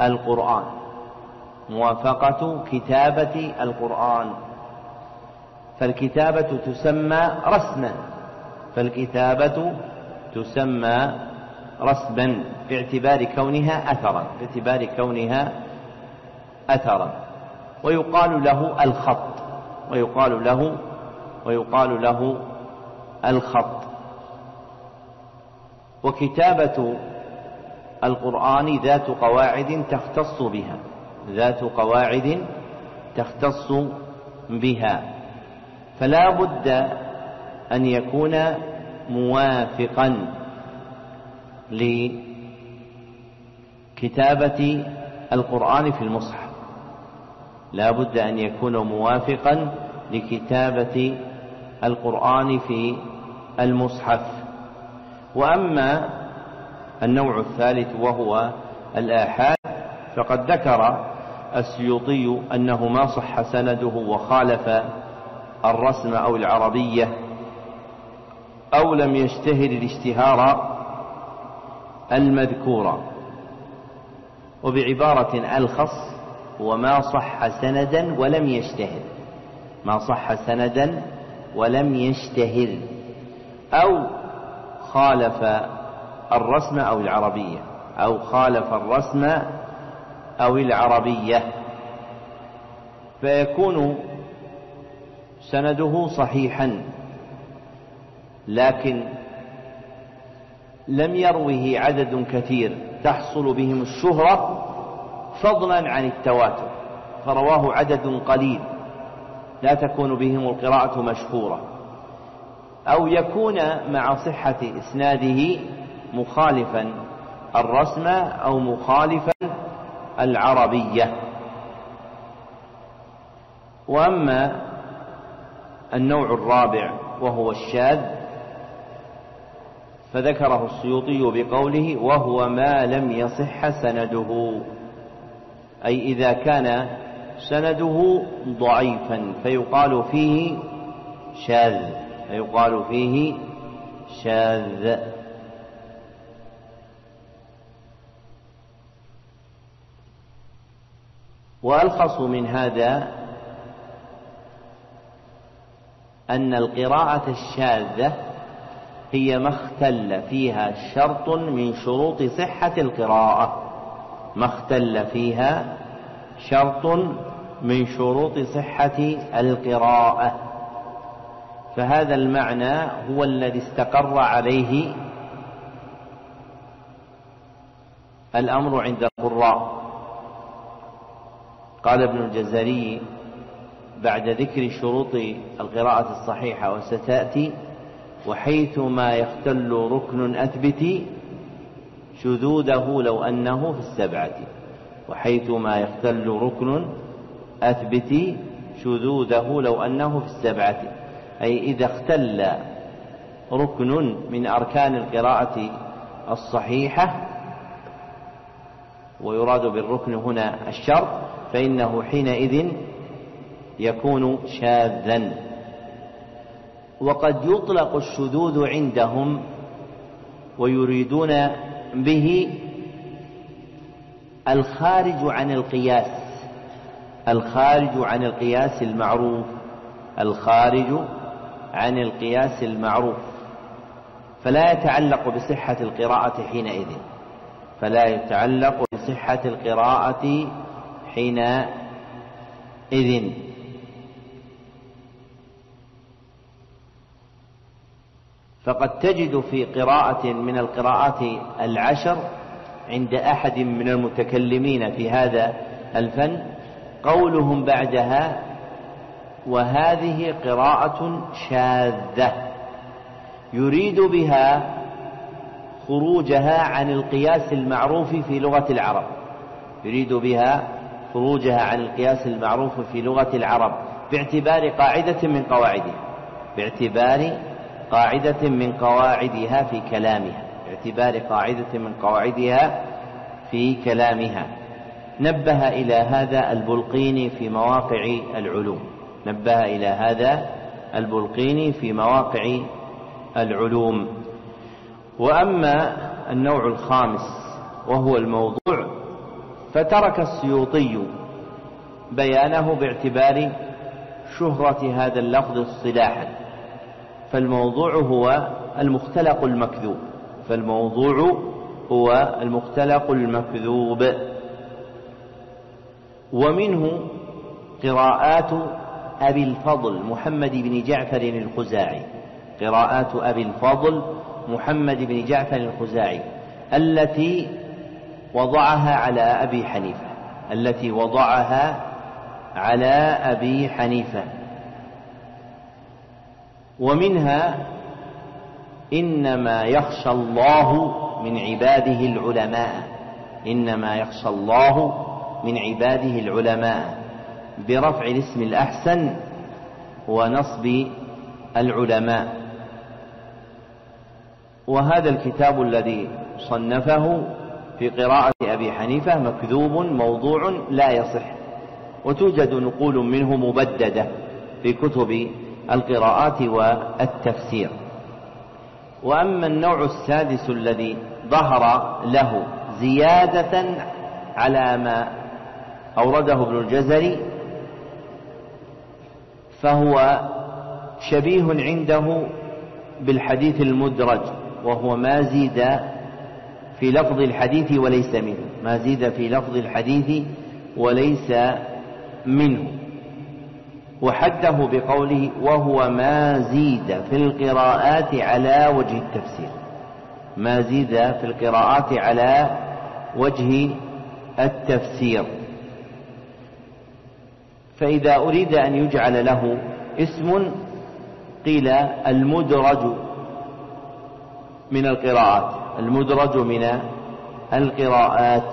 القرآن، موافقة كتابة القرآن، فالكتابة تسمى رسما، فالكتابة تسمى رسما باعتبار كونها أثرا، ويقال له الخط، ويقال له الخط. وكتابة القرآن ذات قواعد تختص بها، فلا بد أن يكون موافقا لكتابة القرآن في المصحف، لا بد أن يكون موافقا لكتابة القرآن في المصحف. وأما النوع الثالث وهو الآحاد، فقد ذكر السيوطي أنه ما صح سنده وخالف الرسم أو العربية أو لم يشتهر الاشتهار المذكور، وبعبارة ألخص هو ما صح سندا ولم يشتهر أو خالف الرسم أو العربية، فيكون سنده صحيحا لكن لم يروه عدد كثير تحصل بهم الشهرة فضلا عن التواتر، فرواه عدد قليل لا تكون بهم القراءة مشهورة، أو يكون مع صحة إسناده مخالفا الرسم أو مخالفا العربية. وأما النوع الرابع وهو الشاذ، فذكره السيوطي بقوله وهو ما لم يصح سنده، أي إذا كان سنده ضعيفا فيقال فيه شاذ. وألخص من هذا أن القراءة الشاذة هي ما اختل فيها شرط من شروط صحة القراءة، فهذا المعنى هو الذي استقر عليه الأمر عند القراء. قال ابن الجزري بعد ذكر شروط القراءة الصحيحة وستأتي: وحيثما يختل ركن أثبت شذوذه لو أنه في السبعة. وحيثما يختل ركن أثبت شذوذه لو أنه في السبعة، أي إذا اختل ركن من أركان القراءة الصحيحة، ويراد بالركن هنا الشرط، فإنه حينئذ يكون شاذا. وقد يطلق الشذوذ عندهم ويريدون به الخارج عن القياس المعروف، فلا يتعلق بصحة القراءة حينئذ. فقد تجد في قراءة من القراءات العشر عند أحد من المتكلمين في هذا الفن قولهم بعدها: وهذه قراءة شاذة، يريد بها خروجها عن القياس المعروف في لغة العرب باعتبار قاعدة من قواعدها في كلامها. نبه إلى هذا البلقيني في مواقع العلوم. وأما النوع الخامس وهو الموضوع، فترك السيوطي بيانه باعتبار شهرة هذا اللفظ اصطلاحا، فالموضوع هو المختلق المكذوب، ومنه قراءات أبي الفضل محمد بن جعفر الخزاعي، قراءات أبي الفضل محمد بن جعفر الخزاعي التي وضعها على أبي حنيفة، ومنها إنما يخشى الله من عباده العلماء برفع الاسم الأحسن ونصب العلماء. وهذا الكتاب الذي صنفه في قراءة أبي حنيفة مكذوب موضوع لا يصح، وتوجد نقول منه مبددة في كتب القراءات والتفسير. وأما النوع السادس الذي ظهر له زيادة على ما أورده ابن الجزري، فهو شبيه عنده بالحديث المدرج، وهو ما زيد في لفظ الحديث وليس منه، وحده بقوله وهو ما زيد في القراءات على وجه التفسير. فإذا أريد أن يجعل له اسم قيل المدرج من القراءات.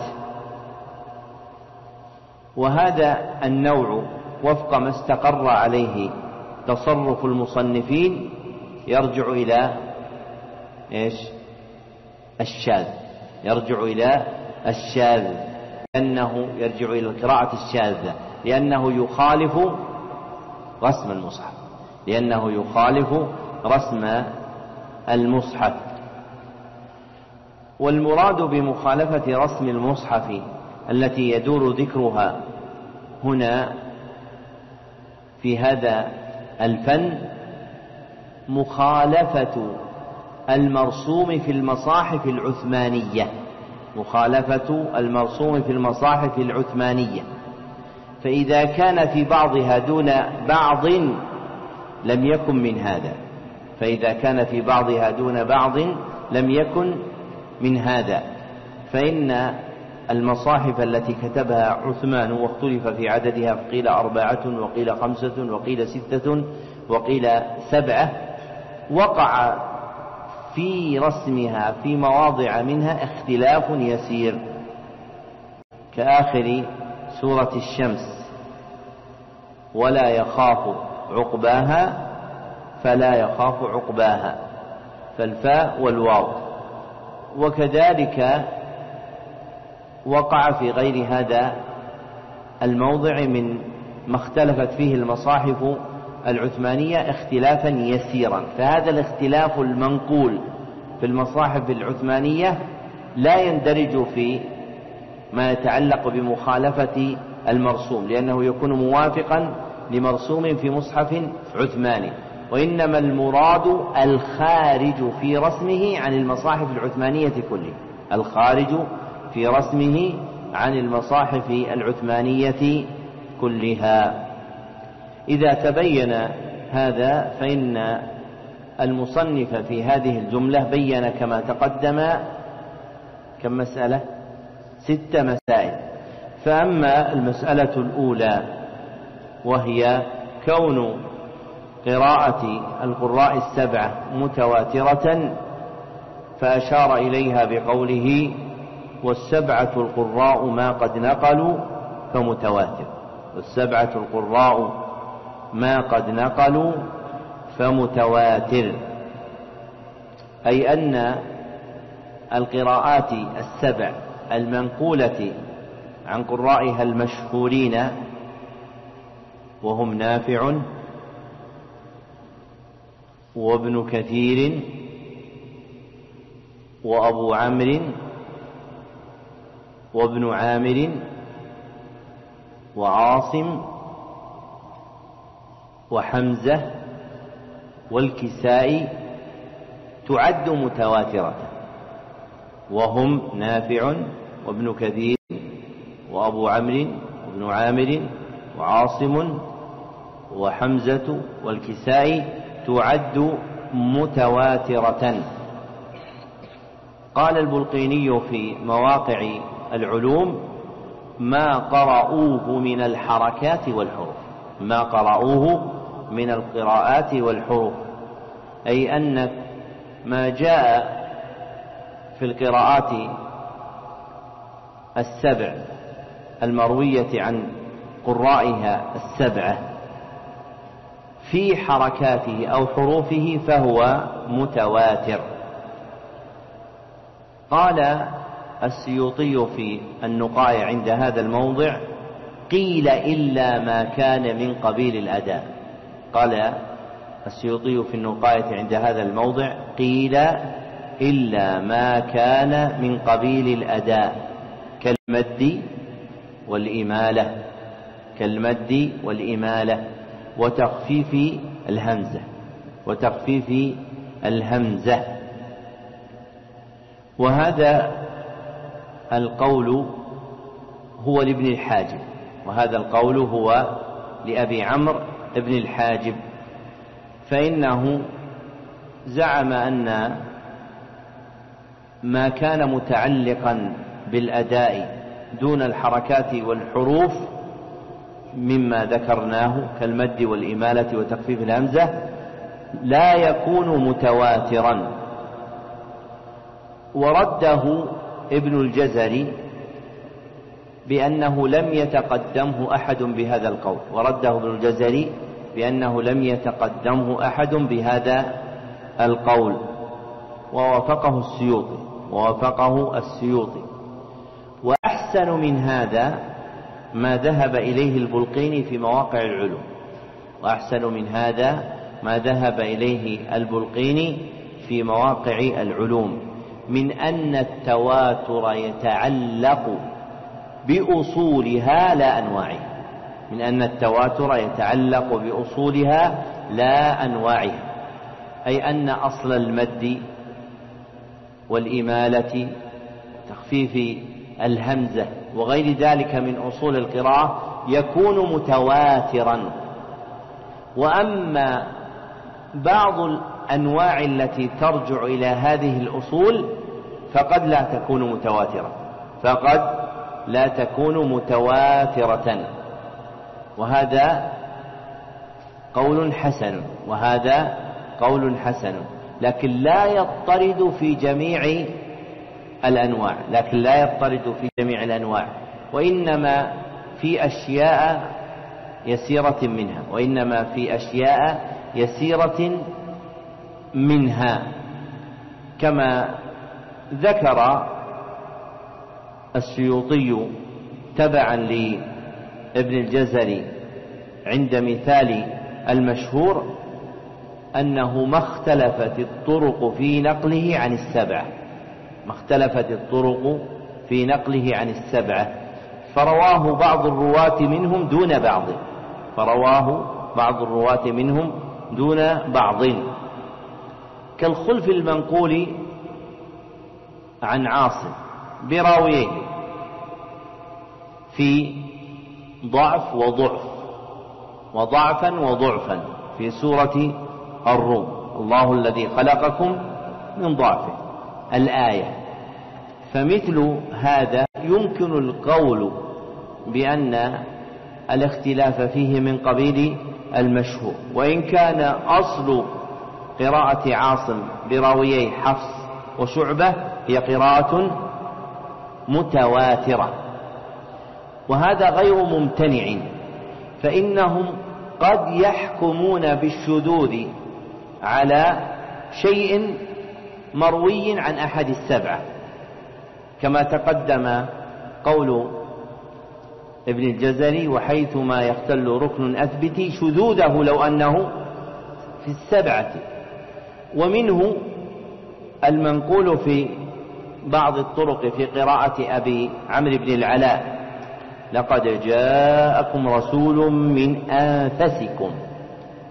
وهذا النوع وفق ما استقر عليه تصرف المصنفين يرجع إلى الشاذ، لأنه يرجع إلى القراءة الشاذة، لأنه يخالف رسم المصحف. والمراد بمخالفة رسم المصحف التي يدور ذكرها هنا في هذا الفن مخالفة المرسوم في المصاحف العثمانية، فإذا كان في بعضها دون بعض لم يكن من هذا، فإن المصاحف التي كتبها عثمان واختلف في عددها، فقيل 4 وقيل 5 وقيل 6 وقيل 7، وقع في رسمها في مواضع منها اختلاف يسير، كآخر سورة الشمس ولا يخاف عقباها فلا يخاف عقباها، فالفاء والواو. وكذلك وقع في غير هذا الموضع من ما اختلفت فيه المصاحف العثمانية اختلافا يسيرا، فهذا الاختلاف المنقول في المصاحف العثمانية لا يندرج في ما يتعلق بمخالفة المرسوم، لأنه يكون موافقا لمرسوم في مصحف عثماني، وإنما المراد الخارج في رسمه عن المصاحف العثمانية كلها. إذا تبين هذا فإن المصنف في هذه الجملة بين كما تقدم كم مسألة؟ 6 مسائل. فأما المسألة الأولى وهي كون قراءة القراء 7 متواترة، فأشار إليها بقوله والسبعة القراء ما قد نقلوا فمتواتر، أي أن القراءات 7 المنقولة عن قرائها المشهورين وهم نافع وابن كثير وأبو عمرو وابن عامر وعاصم وحمزة والكسائي تعد متواترة، وهم نافع وابن كثير وأبو عمرو وابن عامر وعاصم وحمزة والكسائي تعد متواترة. قال البلقيني في مواقع العلوم: ما قرأوه من الحركات والحروف، ما قرأوه من القراءات والحروف، أي أن ما جاء في القراءات السبع المروية عن قرائها السبعة في حركاته أو حروفه فهو متواتر. قال السيوطي في النقاية عند هذا الموضع: قيل إلا ما كان من قبيل الأداء. قال السيوطي في النقاية عند هذا الموضع: قيل إلا ما كان من قبيل الأداء كالمد والإمالة، كالمد والإمالة وتخفيف الهمزة، وتخفيف الهمزة. وهذا القول هو لابن الحاجب، وهذا القول هو لأبي عمرو ابن الحاجب، فإنه زعم أن ما كان متعلقا بالأداء دون الحركات والحروف مما ذكرناه كالمد والإمالة وتخفيف الهمزة لا يكون متواترا. ورده ابن الجزري بأنه لم يتقدمه أحد بهذا القول، ورده ابن الجزري بأنه لم يتقدمه أحد بهذا القول، ووافقه السيوطي، ووافقه السيوطي. وأحسن من هذا ما ذهب إليه البلقيني في مواقع العلوم، وأحسن من هذا ما ذهب إليه البلقيني في مواقع العلوم من أن التواتر يتعلق بأصولها لا أنواعها، من أن التواتر يتعلق بأصولها لا أنواعها، أي أن أصل المد والإمالة وتخفيف الهمزة وغير ذلك من أصول القراءة يكون متواترا. وأما بعض الأنواع التي ترجع إلى هذه الأصول فقد لا تكون متواترة، فقد لا تكون متواترة، وهذا قول حسن، وهذا قول حسن، لكن لا يضطرد في جميع الأنواع، لكن لا يضطرد في جميع الأنواع، وإنما في أشياء يسيرة منها، وإنما في أشياء يسيرة منها، كما ذكر السيوطي تبعا لابن الجزري عند مثال المشهور أنه ما اختلفت الطرق في نقله عن السبعة، ما اختلفت الطرق في نقله عن السبعة، فرواه بعض الرواة منهم دون بعض، فرواه بعض الرواة منهم دون بعض، كالخلف المنقول عن عاصم براويه في ضعف وضعف وضعفا وضعفا في سورة الروم: الله الذي خلقكم من ضعف الآية. فمثل هذا يمكن القول بأن الاختلاف فيه من قبيل المشهور، وإن كان أصل قراءة عاصم براويي حفص وشعبة هي قراءة متواترة، وهذا غير ممتنع، فإنهم قد يحكمون بالشذوذ على شيء مروي عن أحد السبعة، كما تقدم قول ابن الجزري: وحيثما يختل ركن أثبتي شذوذه لو أنه في السبعة. ومنه المنقول في بعض الطرق في قراءة أبي عمرو بن العلاء: لقد جاءكم رسول من أنفسكم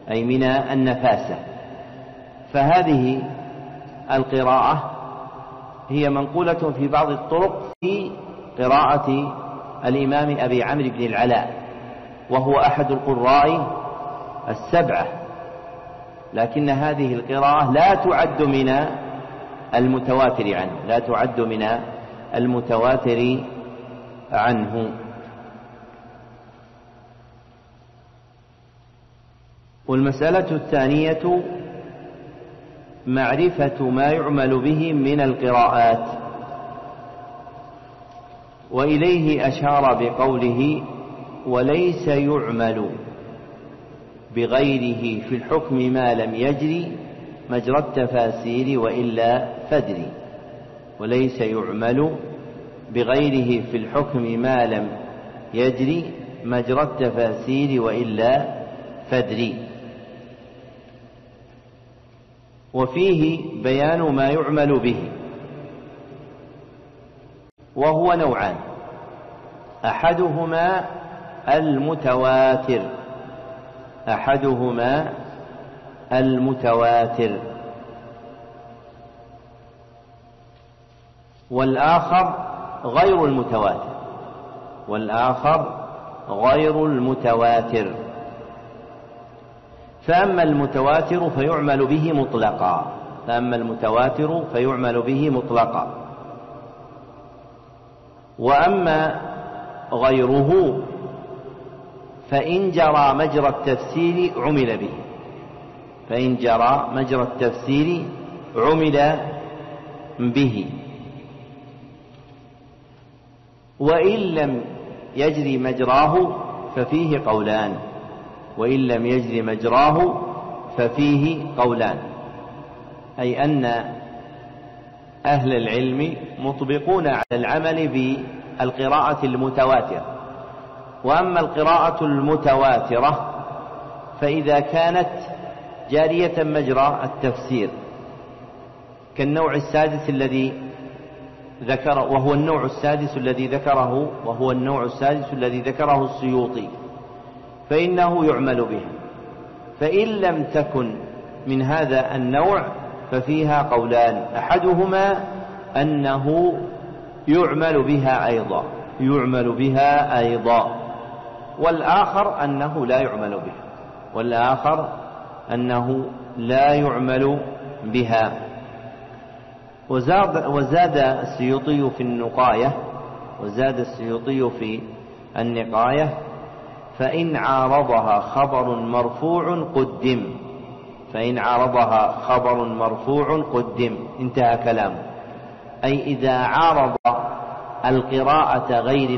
أي من النفاسة. فهذه القراءة هي منقولة في بعض الطرق في قراءة الإمام أبي عمرو بن العلاء، وهو أحد القراء السبعة، لكن هذه القراءة لا تعد من المتواتر عنه، لا تعد من المتواتر عنه. والمسألة الثانية معرفة ما يعمل به من القراءات، وإليه أشار بقوله: وليس يعمل بغيره في الحكم ما لم يجري مجرى التفاسير وإلا فدري. وليس يعمل بغيره في الحكم ما لم يجري مجرى التفاسير وإلا فدري. وفيه بيان ما يعمل به، وهو نوعان: أحدهما المتواتر، والآخر غير المتواتر. فأما المتواتر فيعمل به مطلقا، وأما غيره فإن جرى مجرى التفسير عمل به، وإن لم يجري مجراه ففيه قولان. أي أن أهل العلم مطبقون على العمل بالقراءة المتواترة. وأما القراءة المتواترة فإذا كانت جارية مجرى التفسير كالنوع السادس الذي ذكر، وهو النوع السادس الذي ذكره السيوطي، فإنه يعمل بها. فإن لم تكن من هذا النوع ففيها قولان: أحدهما أنه يعمل بها أيضا، والآخر أنه لا يعمل بها. وزاد السيوطي في النقاية: فإن عارضها خبر مرفوع قدم. انتهى كلامه. أي إذا عارض القراءة غير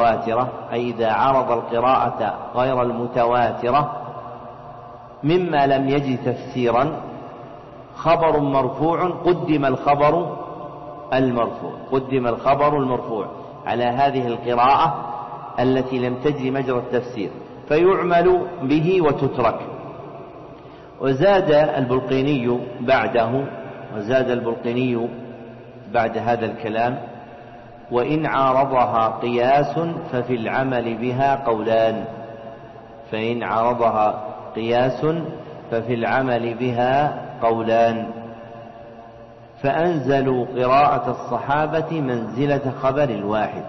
المتواترة مما لم يجد تفسيرا خبر مرفوع قدم الخبر المرفوع على هذه القراءة التي لم تجري مجرى التفسير، فيعمل به وتترك. وزاد البلقيني بعد هذا الكلام: وإن عارضها قياس ففي العمل بها قولان. فأنزلوا قراءة الصحابة منزلة خبر الواحد،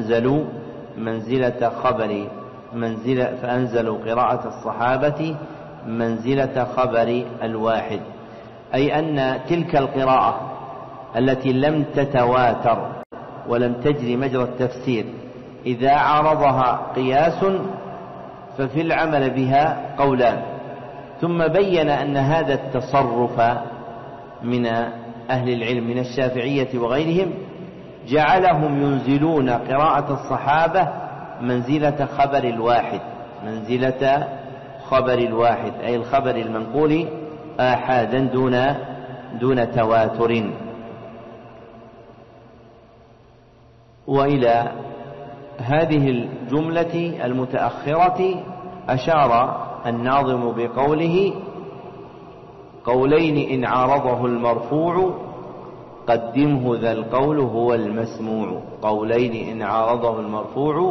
فأنزلوا قراءة الصحابة منزلة خبر الواحد. أي أن تلك القراءة التي لم تتواتر ولم تجري مجرى التفسير إذا عارضها قياس ففي العمل بها قولان. ثم بين أن هذا التصرف من أهل العلم من الشافعية وغيرهم جعلهم ينزلون قراءة الصحابة منزلة خبر الواحد، أي الخبر المنقول آحادا دون تواتر. وإلى هذه الجملة المتأخرة أشار الناظم بقوله: قولين إن عارضه المرفوع قدمه ذا القول هو المسموع.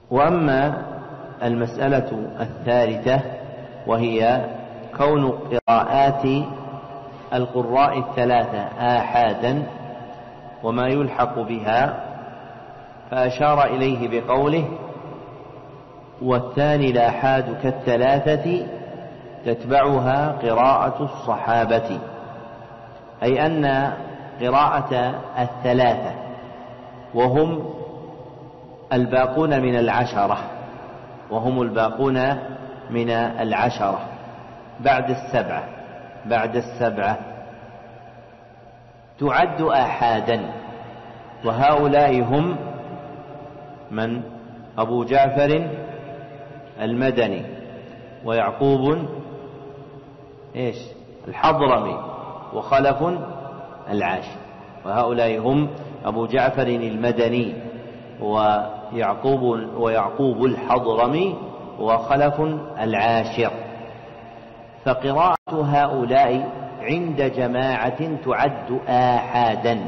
وأما المسألة الثالثة وهي كون قراءات القراء الثلاثة آحادا وما يلحق بها، فأشار إليه بقوله: والثاني الآحاد كالثلاثة تتبعها قراءة الصحابة، أي أن قراءة الثلاثة وهم الباقون من العشرة، بعد السبعة تعد آحادا، وهؤلاء هم من؟ أبو جعفر المدني، ويعقوب الحضرمي، وخلف العاشر. وهؤلاء هم أبو جعفر المدني ويعقوب الحضرمي وخلف العاشر. فقراءة هؤلاء عند جماعة تعد آحادا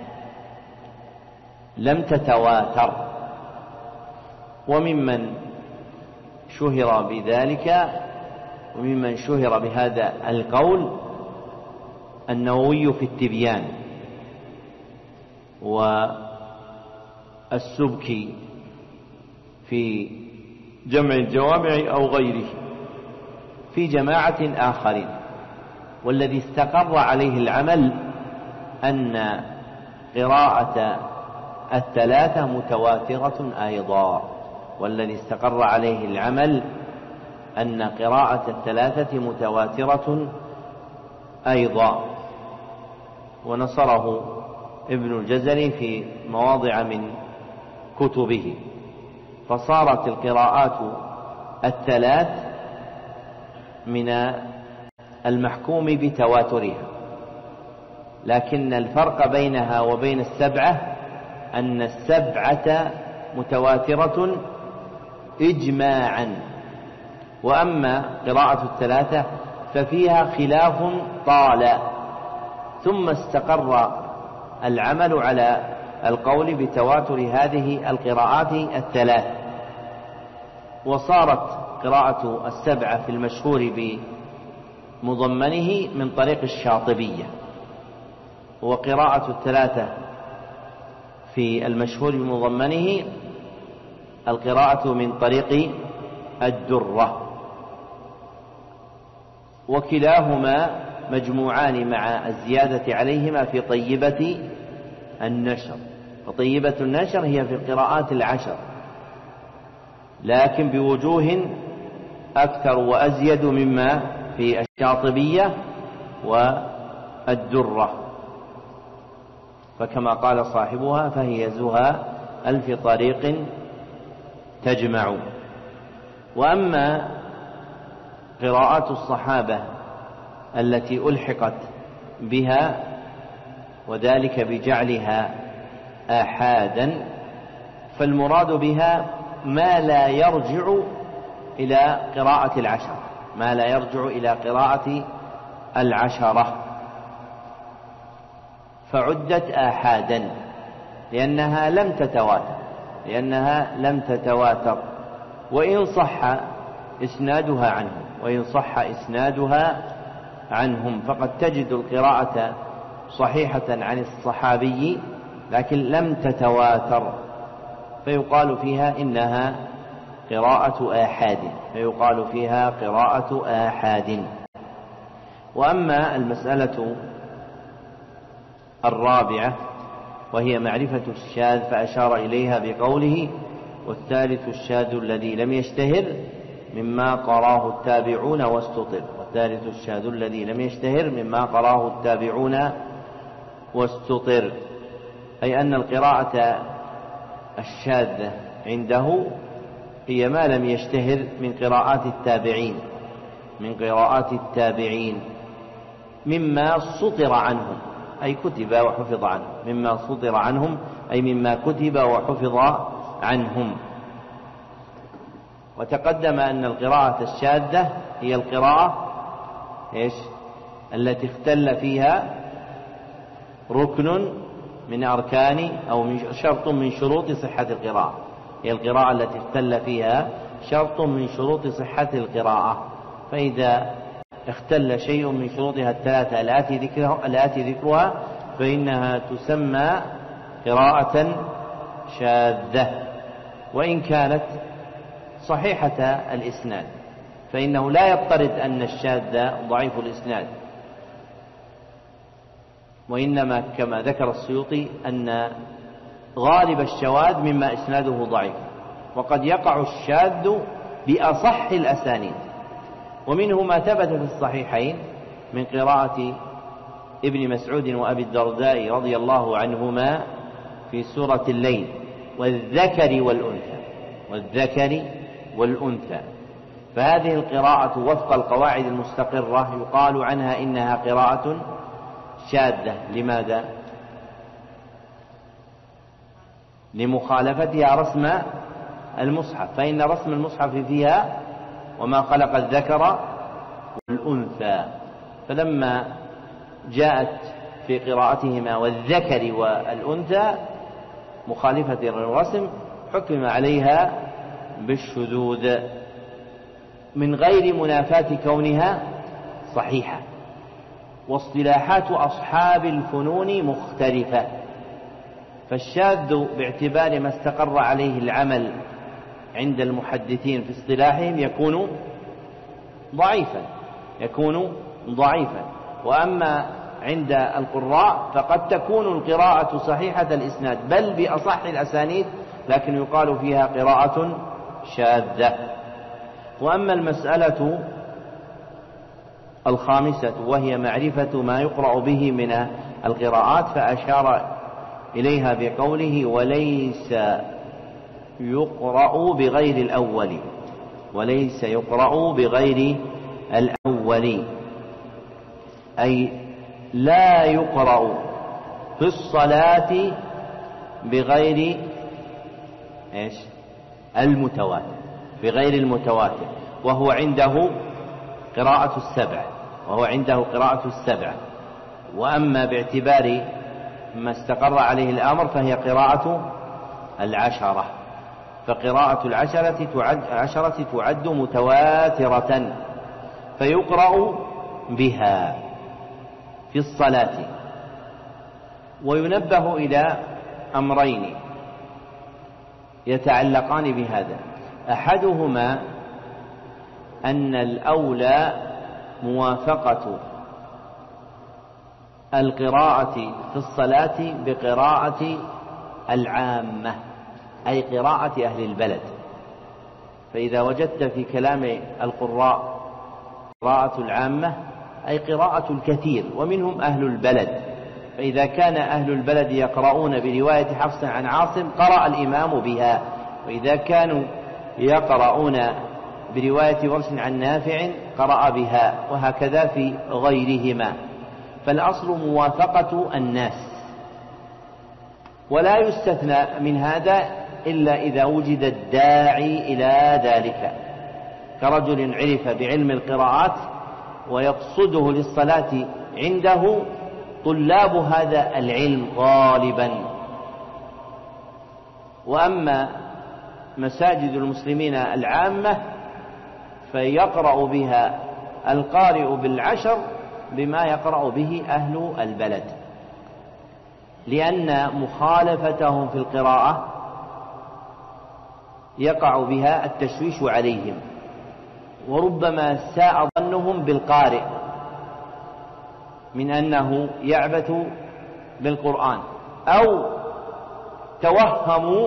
لم تتواتر. وممن شهر بذلك وممن شهر بهذا القول النووي في التبيان، والسبكي في جمع الجوامع أو غيره في جماعة آخرين. والذي استقر عليه العمل أن قراءة الثلاثة متواترة أيضا، والذي استقر عليه العمل أن قراءة الثلاثة متواترة أيضا. ونصره ابن الجزري في مواضع من كتبه. فصارت القراءات الثلاث من المحكوم بتواترها، لكن الفرق بينها وبين السبعة أن السبعة متواترة إجماعا، وأما قراءة الثلاثة ففيها خلاف طال، ثم استقر العمل على القول بتواتر هذه القراءات الثلاث. وصارت قراءة السبعة في المشهور بمضمنه من طريق الشاطبية، وقراءة الثلاثة في المشهور بمضمنه القراءة من طريق الدرة، وكلاهما مجموعان مع الزيادة عليهما في طيبة النشر. وطيبة النشر هي في القراءات العشر، لكن بوجوه أكثر وأزيد مما في الشاطبية والدرة. فكما قال صاحبها: فهي زها ألف طريق تجمع. وأما قراءات الصحابة التي ألحقت بها وذلك بجعلها آحادا، فالمراد بها ما لا يرجع إلى قراءة العشرة، فعدت آحادا لأنها لم تتواتر، وإن صح إسنادها عنهم فقد تجد القراءة صحيحة عن الصحابي لكن لم تتواتر، فيقال فيها إنها قراءة آحاد. وأما المسألة الرابعة وهي معرفة الشاذ، فأشار إليها بقوله: والثالث الشاذ الذي لم يشتهر مما قراه التابعون واستطر. أي أن القراءة الشاذة عنده هي ما لم يشتهر من قراءات التابعين مما سطر عنهم أي كتب وحفظ عنهم، مما سطر عنهم أي مما كتب وحفظ عنهم. وتقدم أن القراءة الشاذة هي القراءة التي اختل فيها ركن من أركان أو شرط من شروط صحة القراءة، هي القراءة التي اختل فيها شرط من شروط صحة القراءة، فإذا اختل شيء من شروطها الثلاثة الآتي ذكرها فإنها تسمى قراءة شاذة، وإن كانت صحيحة الإسناد، فإنه لا يفترض أن الشاذ ضعيف الإسناد، وإنما كما ذكر السيوطي أن غالب الشواذ مما إسناده ضعيف، وقد يقع الشاذ بأصح الأسانيد، ومنه ما ثبت في الصحيحين من قراءة ابن مسعود وأبي الدرداء رضي الله عنهما في سورة الليل والذكر والأنثى، فهذه القراءة وفق القواعد المستقرة يقال عنها إنها قراءة شاذة. لماذا؟ لمخالفتها رسم المصحف، فإن رسم المصحف فيها وما خلق الذكر والأنثى، فلما جاءت في قراءتهما والذكر والأنثى مخالفة للرسم حكم عليها بالشذوذ من غير منافاة كونها صحيحة. واصطلاحات أصحاب الفنون مختلفة، فالشاذ باعتبار ما استقر عليه العمل عند المحدثين في اصطلاحهم يكون ضعيفا، وأما عند القراء فقد تكون القراءة صحيحة الإسناد بل بأصح الأسانيد، لكن يقال فيها قراءة شاذة. وأما المسألة الخامسة وهي معرفة ما يقرأ به من القراءات، فأشار إليها بقوله وليس يقرأ بغير الأول، أي لا يقرأ في الصلاة بغير المتواتر، وهو عنده قراءة السبع، وأما باعتبار ما استقر عليه الأمر فهي قراءة العشرة، فقراءة العشرة تعد متواترة، فيقرأ بها في الصلاة. وينبه إلى أمرين يتعلقان بهذا، أحدهما أن الأولى موافقة القراءة في الصلاة بقراءة العامة، أي قراءة أهل البلد. فإذا وجدت في كلام القراء قراءة العامة أي قراءة الكثير، ومنهم أهل البلد، فإذا كان أهل البلد يقرؤون برواية حفص عن عاصم قرأ الإمام بها، وإذا كانوا يقرؤون برواية ورش عن نافع قرأ بها، وهكذا في غيرهما. فالأصل موافقة الناس، ولا يستثنى من هذا إلا إذا وجد الداعي إلى ذلك، كرجل عرف بعلم القراءات ويقصده للصلاة عنده طلاب هذا العلم غالبا. وأما مساجد المسلمين العامة فيقرأ بها القارئ بالعشر بما يقرأ به أهل البلد، لأن مخالفتهم في القراءة يقع بها التشويش عليهم، وربما ساء ظنهم بالقارئ من أنه يعبث بالقرآن، أو توهموا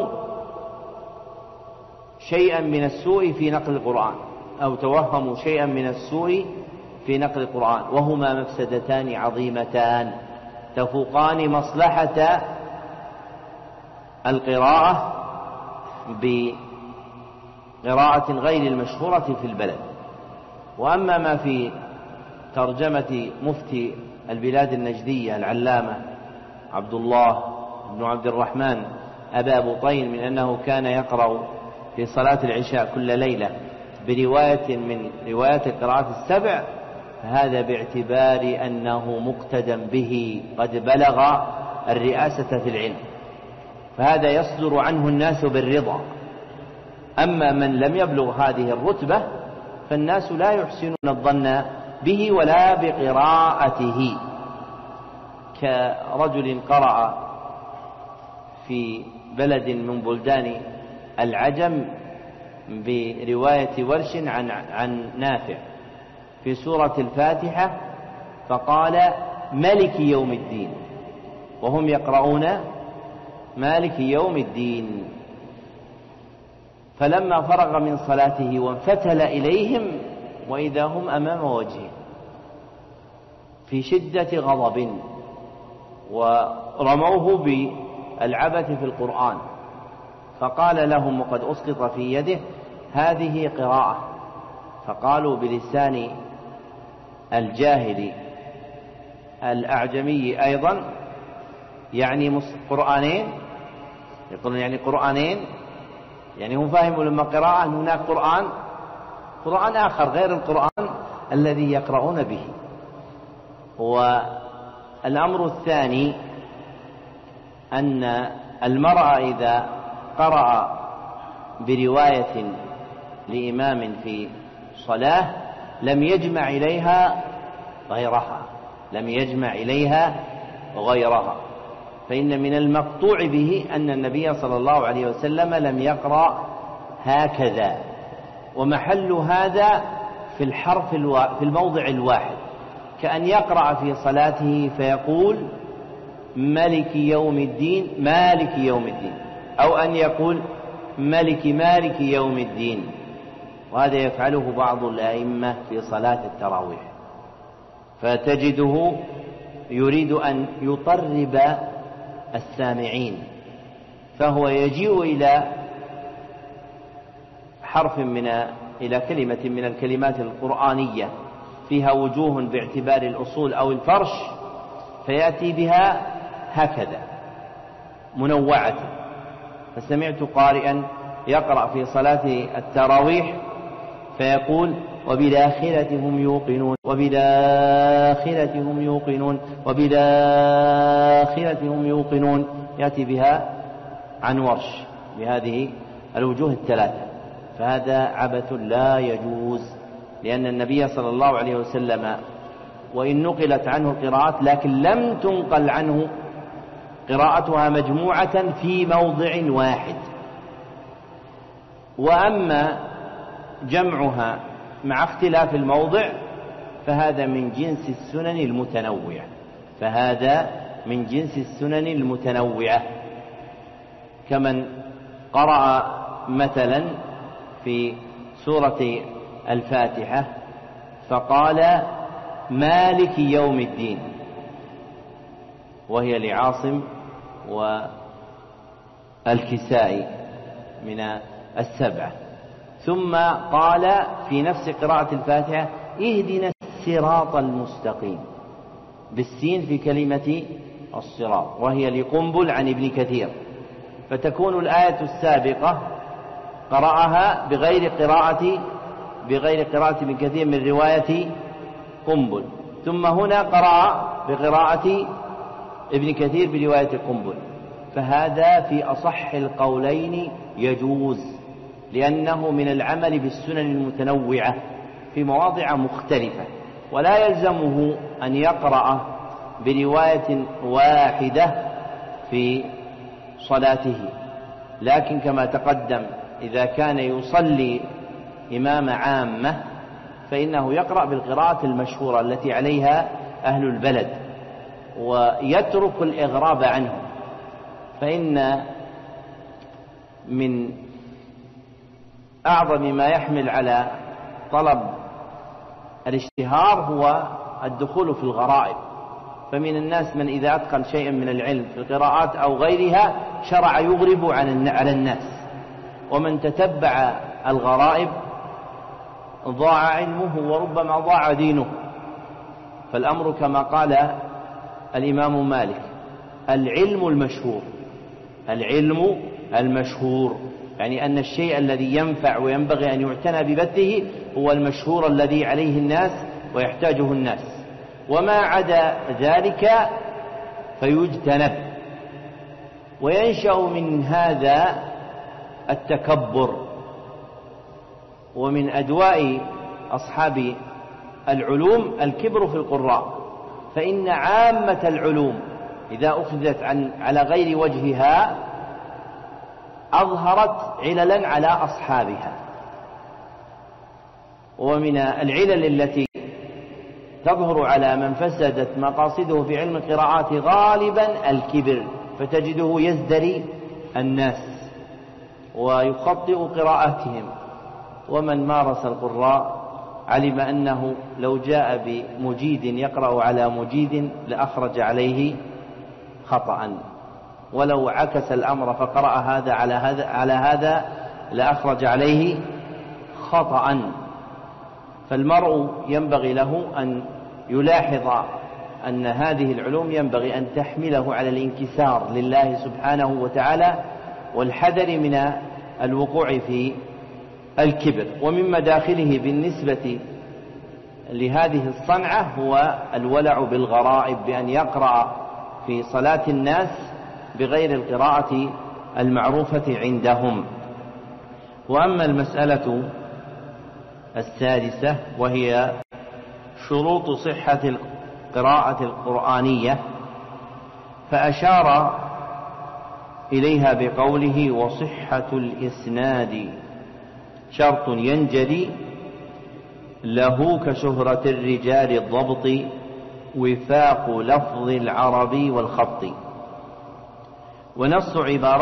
شيئا من السوء في نقل القرآن، وهما مفسدتان عظيمتان تفوقان مصلحة القراءة بقراءة غير المشهورة في البلد. وأما ما في ترجمة مفتي البلاد النجدية العلامة عبد الله بن عبد الرحمن أبا بطين من أنه كان يقرأ في صلاة العشاء كل ليلة برواية من روايات القراءات السبع، هذا باعتبار أنه مقتدى به قد بلغ الرئاسة في العلم، فهذا يصدر عنه الناس بالرضا، أما من لم يبلغ هذه الرتبة فالناس لا يحسنون الظن به ولا بقراءته، كرجل قرأ في بلد من بلدان العجم برواية ورش عن نافع في سورة الفاتحة فقال ملك يوم الدين، وهم يقرؤون مالك يوم الدين. فلما فرغ من صلاته وانفتل إليهم وإذا هم أمام وجهه في شدة غضب، ورموه بالعبث في القرآن، فقال لهم وقد أسقط في يده هذه قراءة، فقالوا بلسان الجاهل الأعجمي أيضا يعني قرآنين، يقولون يعني قرآنين، يعني هم فاهموا لما قراءة أن هناك قرآن آخر غير القرآن الذي يقرؤون به. والأمر الثاني أن المرأة إذا قرأ برواية لإمام في صلاة لم يجمع إليها غيرها، فإن من المقطوع به أن النبي صلى الله عليه وسلم لم يقرأ هكذا، ومحل هذا في في الموضع الواحد، كأن يقرأ في صلاته فيقول مالك يوم الدين أو أن يقول مالك يوم الدين، وهذا يفعله بعض الأئمة في صلاة التراويح، فتجده يريد أن يطرب السامعين، فهو يجيء إلى إلى كلمة من الكلمات القرآنية فيها وجوه باعتبار الأصول أو الفرش، فيأتي بها هكذا منوعة. فسمعت قارئا يقرأ في صلاة التراويح فيقول وبالآخرة هم يوقنون، يأتي بها عن ورش بهذه الوجوه الثلاثة، فهذا عبث لا يجوز، لأن النبي صلى الله عليه وسلم وإن نقلت عنه القراءات لكن لم تنقل عنه قراءتها مجموعة في موضع واحد. وأما جمعها مع اختلاف الموضع فهذا من جنس السنن المتنوعة، كمن قرأ مثلا في سورة الفاتحة فقال مالك يوم الدين، وهي لعاصم والكسائي من السبعة، ثم قال في نفس قراءة الفاتحة اهدنا الصراط المستقيم بالسين في كلمة الصراط، وهي لقنبل عن ابن كثير، فتكون الآية السابقة قرأها بغير قراءة ابن كثير من رواية قنبل، ثم هنا قرأ بقراءة ابن كثير برواية قنبل، فهذا في أصح القولين يجوز، لأنه من العمل بالسنن المتنوعة في مواضع مختلفة، ولا يلزمه أن يقرأ برواية واحدة في صلاته، لكن كما تقدم إذا كان يصلي إمام عامة فإنه يقرأ بالقراءة المشهورة التي عليها أهل البلد ويترك الإغراب عنه، فإن من أعظم ما يحمل على طلب الاشتهار هو الدخول في الغرائب، فمن الناس من إذا أتقن شيئا من العلم في القراءات أو غيرها شرع يغرب على الناس، ومن تتبع الغرائب ضاع علمه وربما ضاع دينه. فالأمر كما قال الإمام مالك العلم المشهور، يعني أن الشيء الذي ينفع وينبغي أن يعتنى ببثه هو المشهور الذي عليه الناس ويحتاجه الناس، وما عدا ذلك فيجتنب. وينشأ من هذا التكبر ومن أدواء أصحاب العلوم الكبر في القراء، فإن عامة العلوم إذا أخذت على غير وجهها أظهرت عللا على أصحابها. ومن العلل التي تظهر على من فسدت مقاصده في علم القراءات غالبا الكبر، فتجده يزدري الناس ويخطئ قراءاتهم. ومن مارس القراء علم أنه لو جاء بمجيد يقرأ على مجيد لأخرج عليه خطأ، ولو عكس الأمر فقرأ هذا على هذا لأخرج عليه خطأ. فالمرء ينبغي له أن يلاحظ أن هذه العلوم ينبغي أن تحمله على الانكسار لله سبحانه وتعالى والحذر من الوقوع في الكبر. ومن مداخله بالنسبة لهذه الصنعة هو الولع بالغرائب، بأن يقرأ في صلاة الناس بغير القراءة المعروفة عندهم. وأما المسألة السادسة وهي شروط صحة القراءة القرآنية، فأشار إليها بقوله: وصحة الإسناد شرط ينجلي له كشهرة الرجال الضبط وفاق لفظ العربي والخط. ونص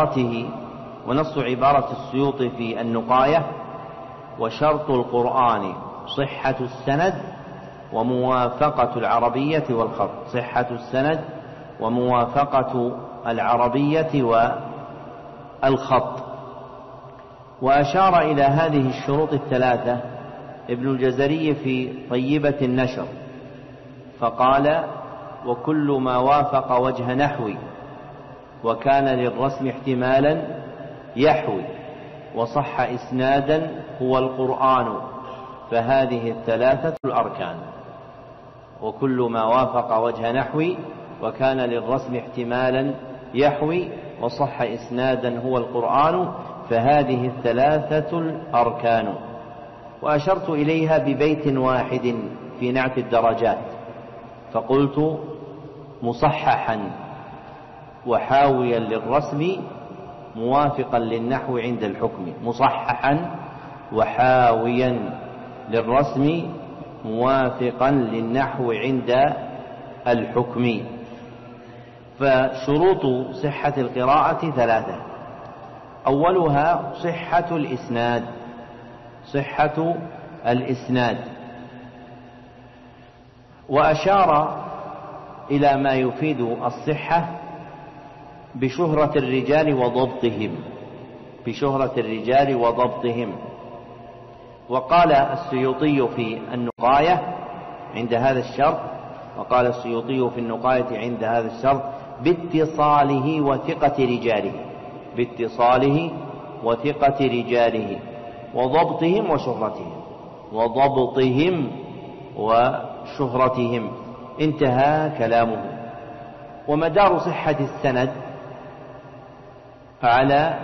عبارة السيوط في النقاية: وشرط القرآن صحة السند وموافقة العربية والخط. صحة السند وموافقة العربية والخط. وأشار إلى هذه الشروط الثلاثة ابن الجزري في طيبة النشر فقال: وكل ما وافق وجه نحوي وكان للرسم احتمالا يحوي وصح إسنادا هو القرآن فهذه الثلاثة الأركان. وكل ما وافق وجه نحوي وكان للرسم احتمالا يحوي وصح إسنادا هو القرآن فهذه الثلاثة الأركان. وأشرت إليها ببيت واحد في نعت الدرجات فقلت: مصححا وحاويا للرسم موافقا للنحو عند الحكم. مصححا وحاويا للرسم موافقا للنحو عند الحكم. فشروط صحة القراءة ثلاثة: أولها صحة الإسناد. وأشار إلى ما يفيد الصحة بشهرة الرجال وضبطهم. وقال السيوطي في النقاية عند هذا الشرط باتصاله وثقة رجاله وضبطهم وشهرتهم. انتهى كلامه. ومدار صحة السند على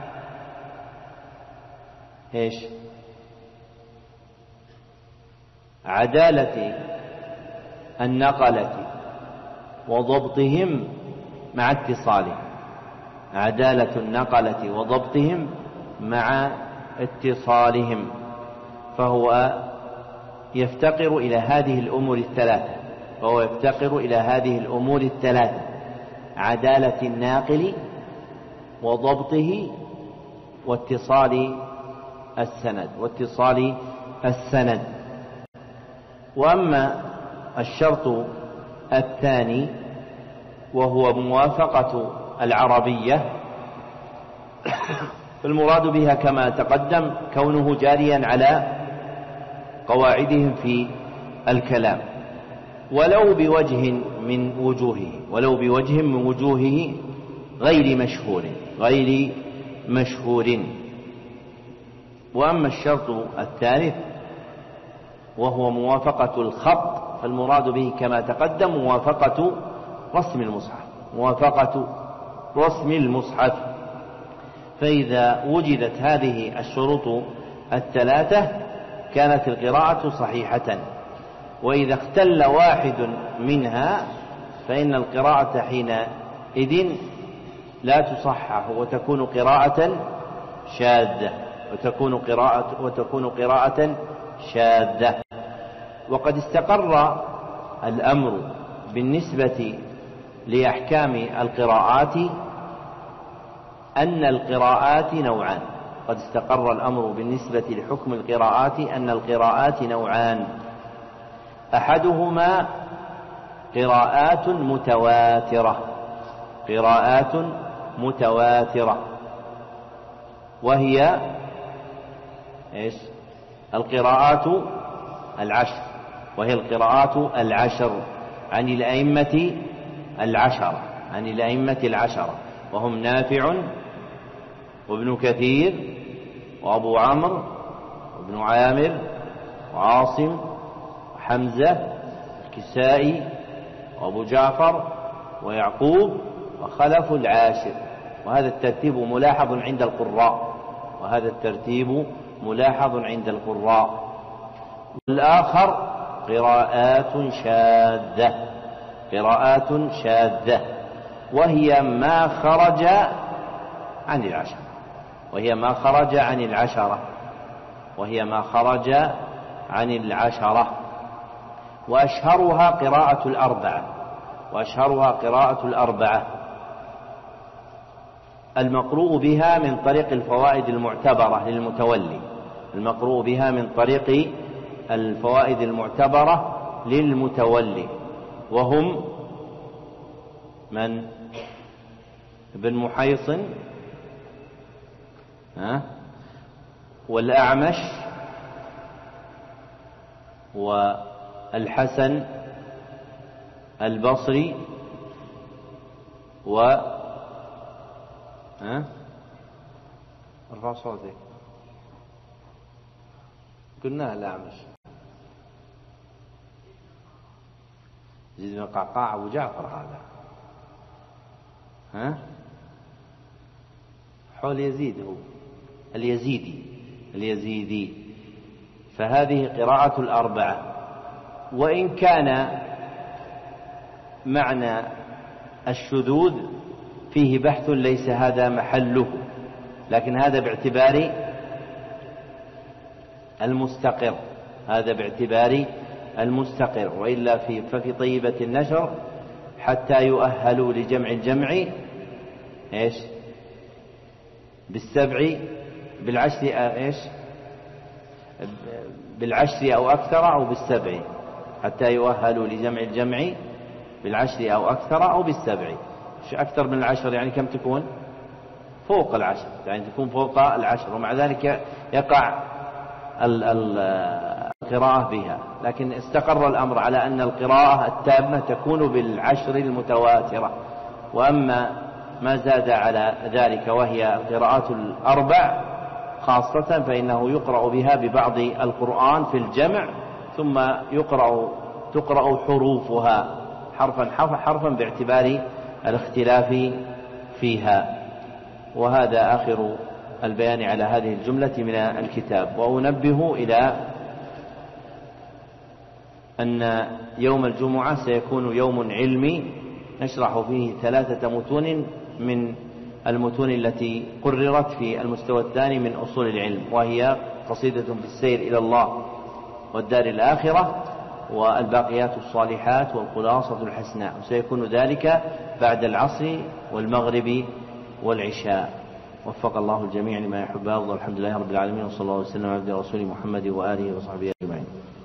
عدالة النقلة وضبطهم مع اتصالهم. عدالة النقلة وضبطهم مع اتصالهم. فهو يفتقر إلى هذه الأمور الثلاثة: عدالة الناقل وضبطه واتصال السند. وأما الشرط الثاني وهو موافقة العربية فالمراد بها كما تقدم كونه جاريا على قواعدهم في الكلام ولو بوجه من وجوهه غير مشهور. وأما الشرط الثالث وهو موافقة الخط فالمراد به كما تقدم موافقة رسم المصحف. فإذا وجدت هذه الشروط الثلاثة كانت القراءة صحيحة، وإذا اختل واحد منها فإن القراءة حينئذ لا تصحح وتكون قراءة شاذة، وتكون قراءة شاذة. وقد استقر الأمر بالنسبة لأحكام القراءات أن القراءات نوعان. قد استقر الأمر بالنسبة لحكم القراءات أن القراءات نوعان: أحدهما قراءات متواترة، وهي القراءات العشر عن الأئمة العشرة، وهم نافع وابن كثير وأبو عمرو وابن عامر وعاصم وحمزة الكسائي وأبو جعفر ويعقوب وخلف العاشر. وهذا الترتيب ملاحظ عند القراء. والآخر قراءات شاذة، وهي ما خرج عن العشرة. وأشهرها قراءة الأربعة المقروء بها من طريق الفوائد المعتبرة للمتولي، وهم من؟ ابن محيصن والأعمش والحسن البصري ارفع صوتك. قلنا الأعمش يزيد من قعقاع أبو جعفر هذا حول يزيد، هو اليزيدي. فهذه قراءة الأربعة. وإن كان معنى الشذوذ فيه بحث ليس هذا محله، لكن هذا باعتبار المستقر، وإلا ففي طيبة النشر حتى يؤهلوا لجمع الجمع بالعشر أو أكثر أو بالسبع، حتى يؤهلوا لجمع الجمع بالعشر أو أكثر أو بالسبع. أكثر من العشر يعني كم تكون؟ فوق العشر، يعني تكون فوق العشر، ومع ذلك يقع القراءة بها. لكن استقر الأمر على أن القراءة التامة تكون بالعشر المتواترة. وأما ما زاد على ذلك وهي القراءات الأربع خاصة فإنه يقرأ بها ببعض القرآن في الجمع، ثم تقرأ حروفها حرفا باعتبار الاختلاف فيها. وهذا آخر البيان على هذه الجملة من الكتاب. وأنبه إلى أن يوم الجمعة سيكون يوم علمي نشرح فيه 3 متون من المتون التي قررت في المستوى الثاني من أصول العلم، وهي قصيدة في السير إلى الله والدار الآخرة والباقيات الصالحات والخلاصة الحسناء. وسيكون ذلك بعد العصر والمغرب والعشاء. وفق الله الجميع لما يحب ويرضى. الحمد لله رب العالمين، وصلى الله وسلم على عبده ورسوله محمد وآله وصحبه أجمعين.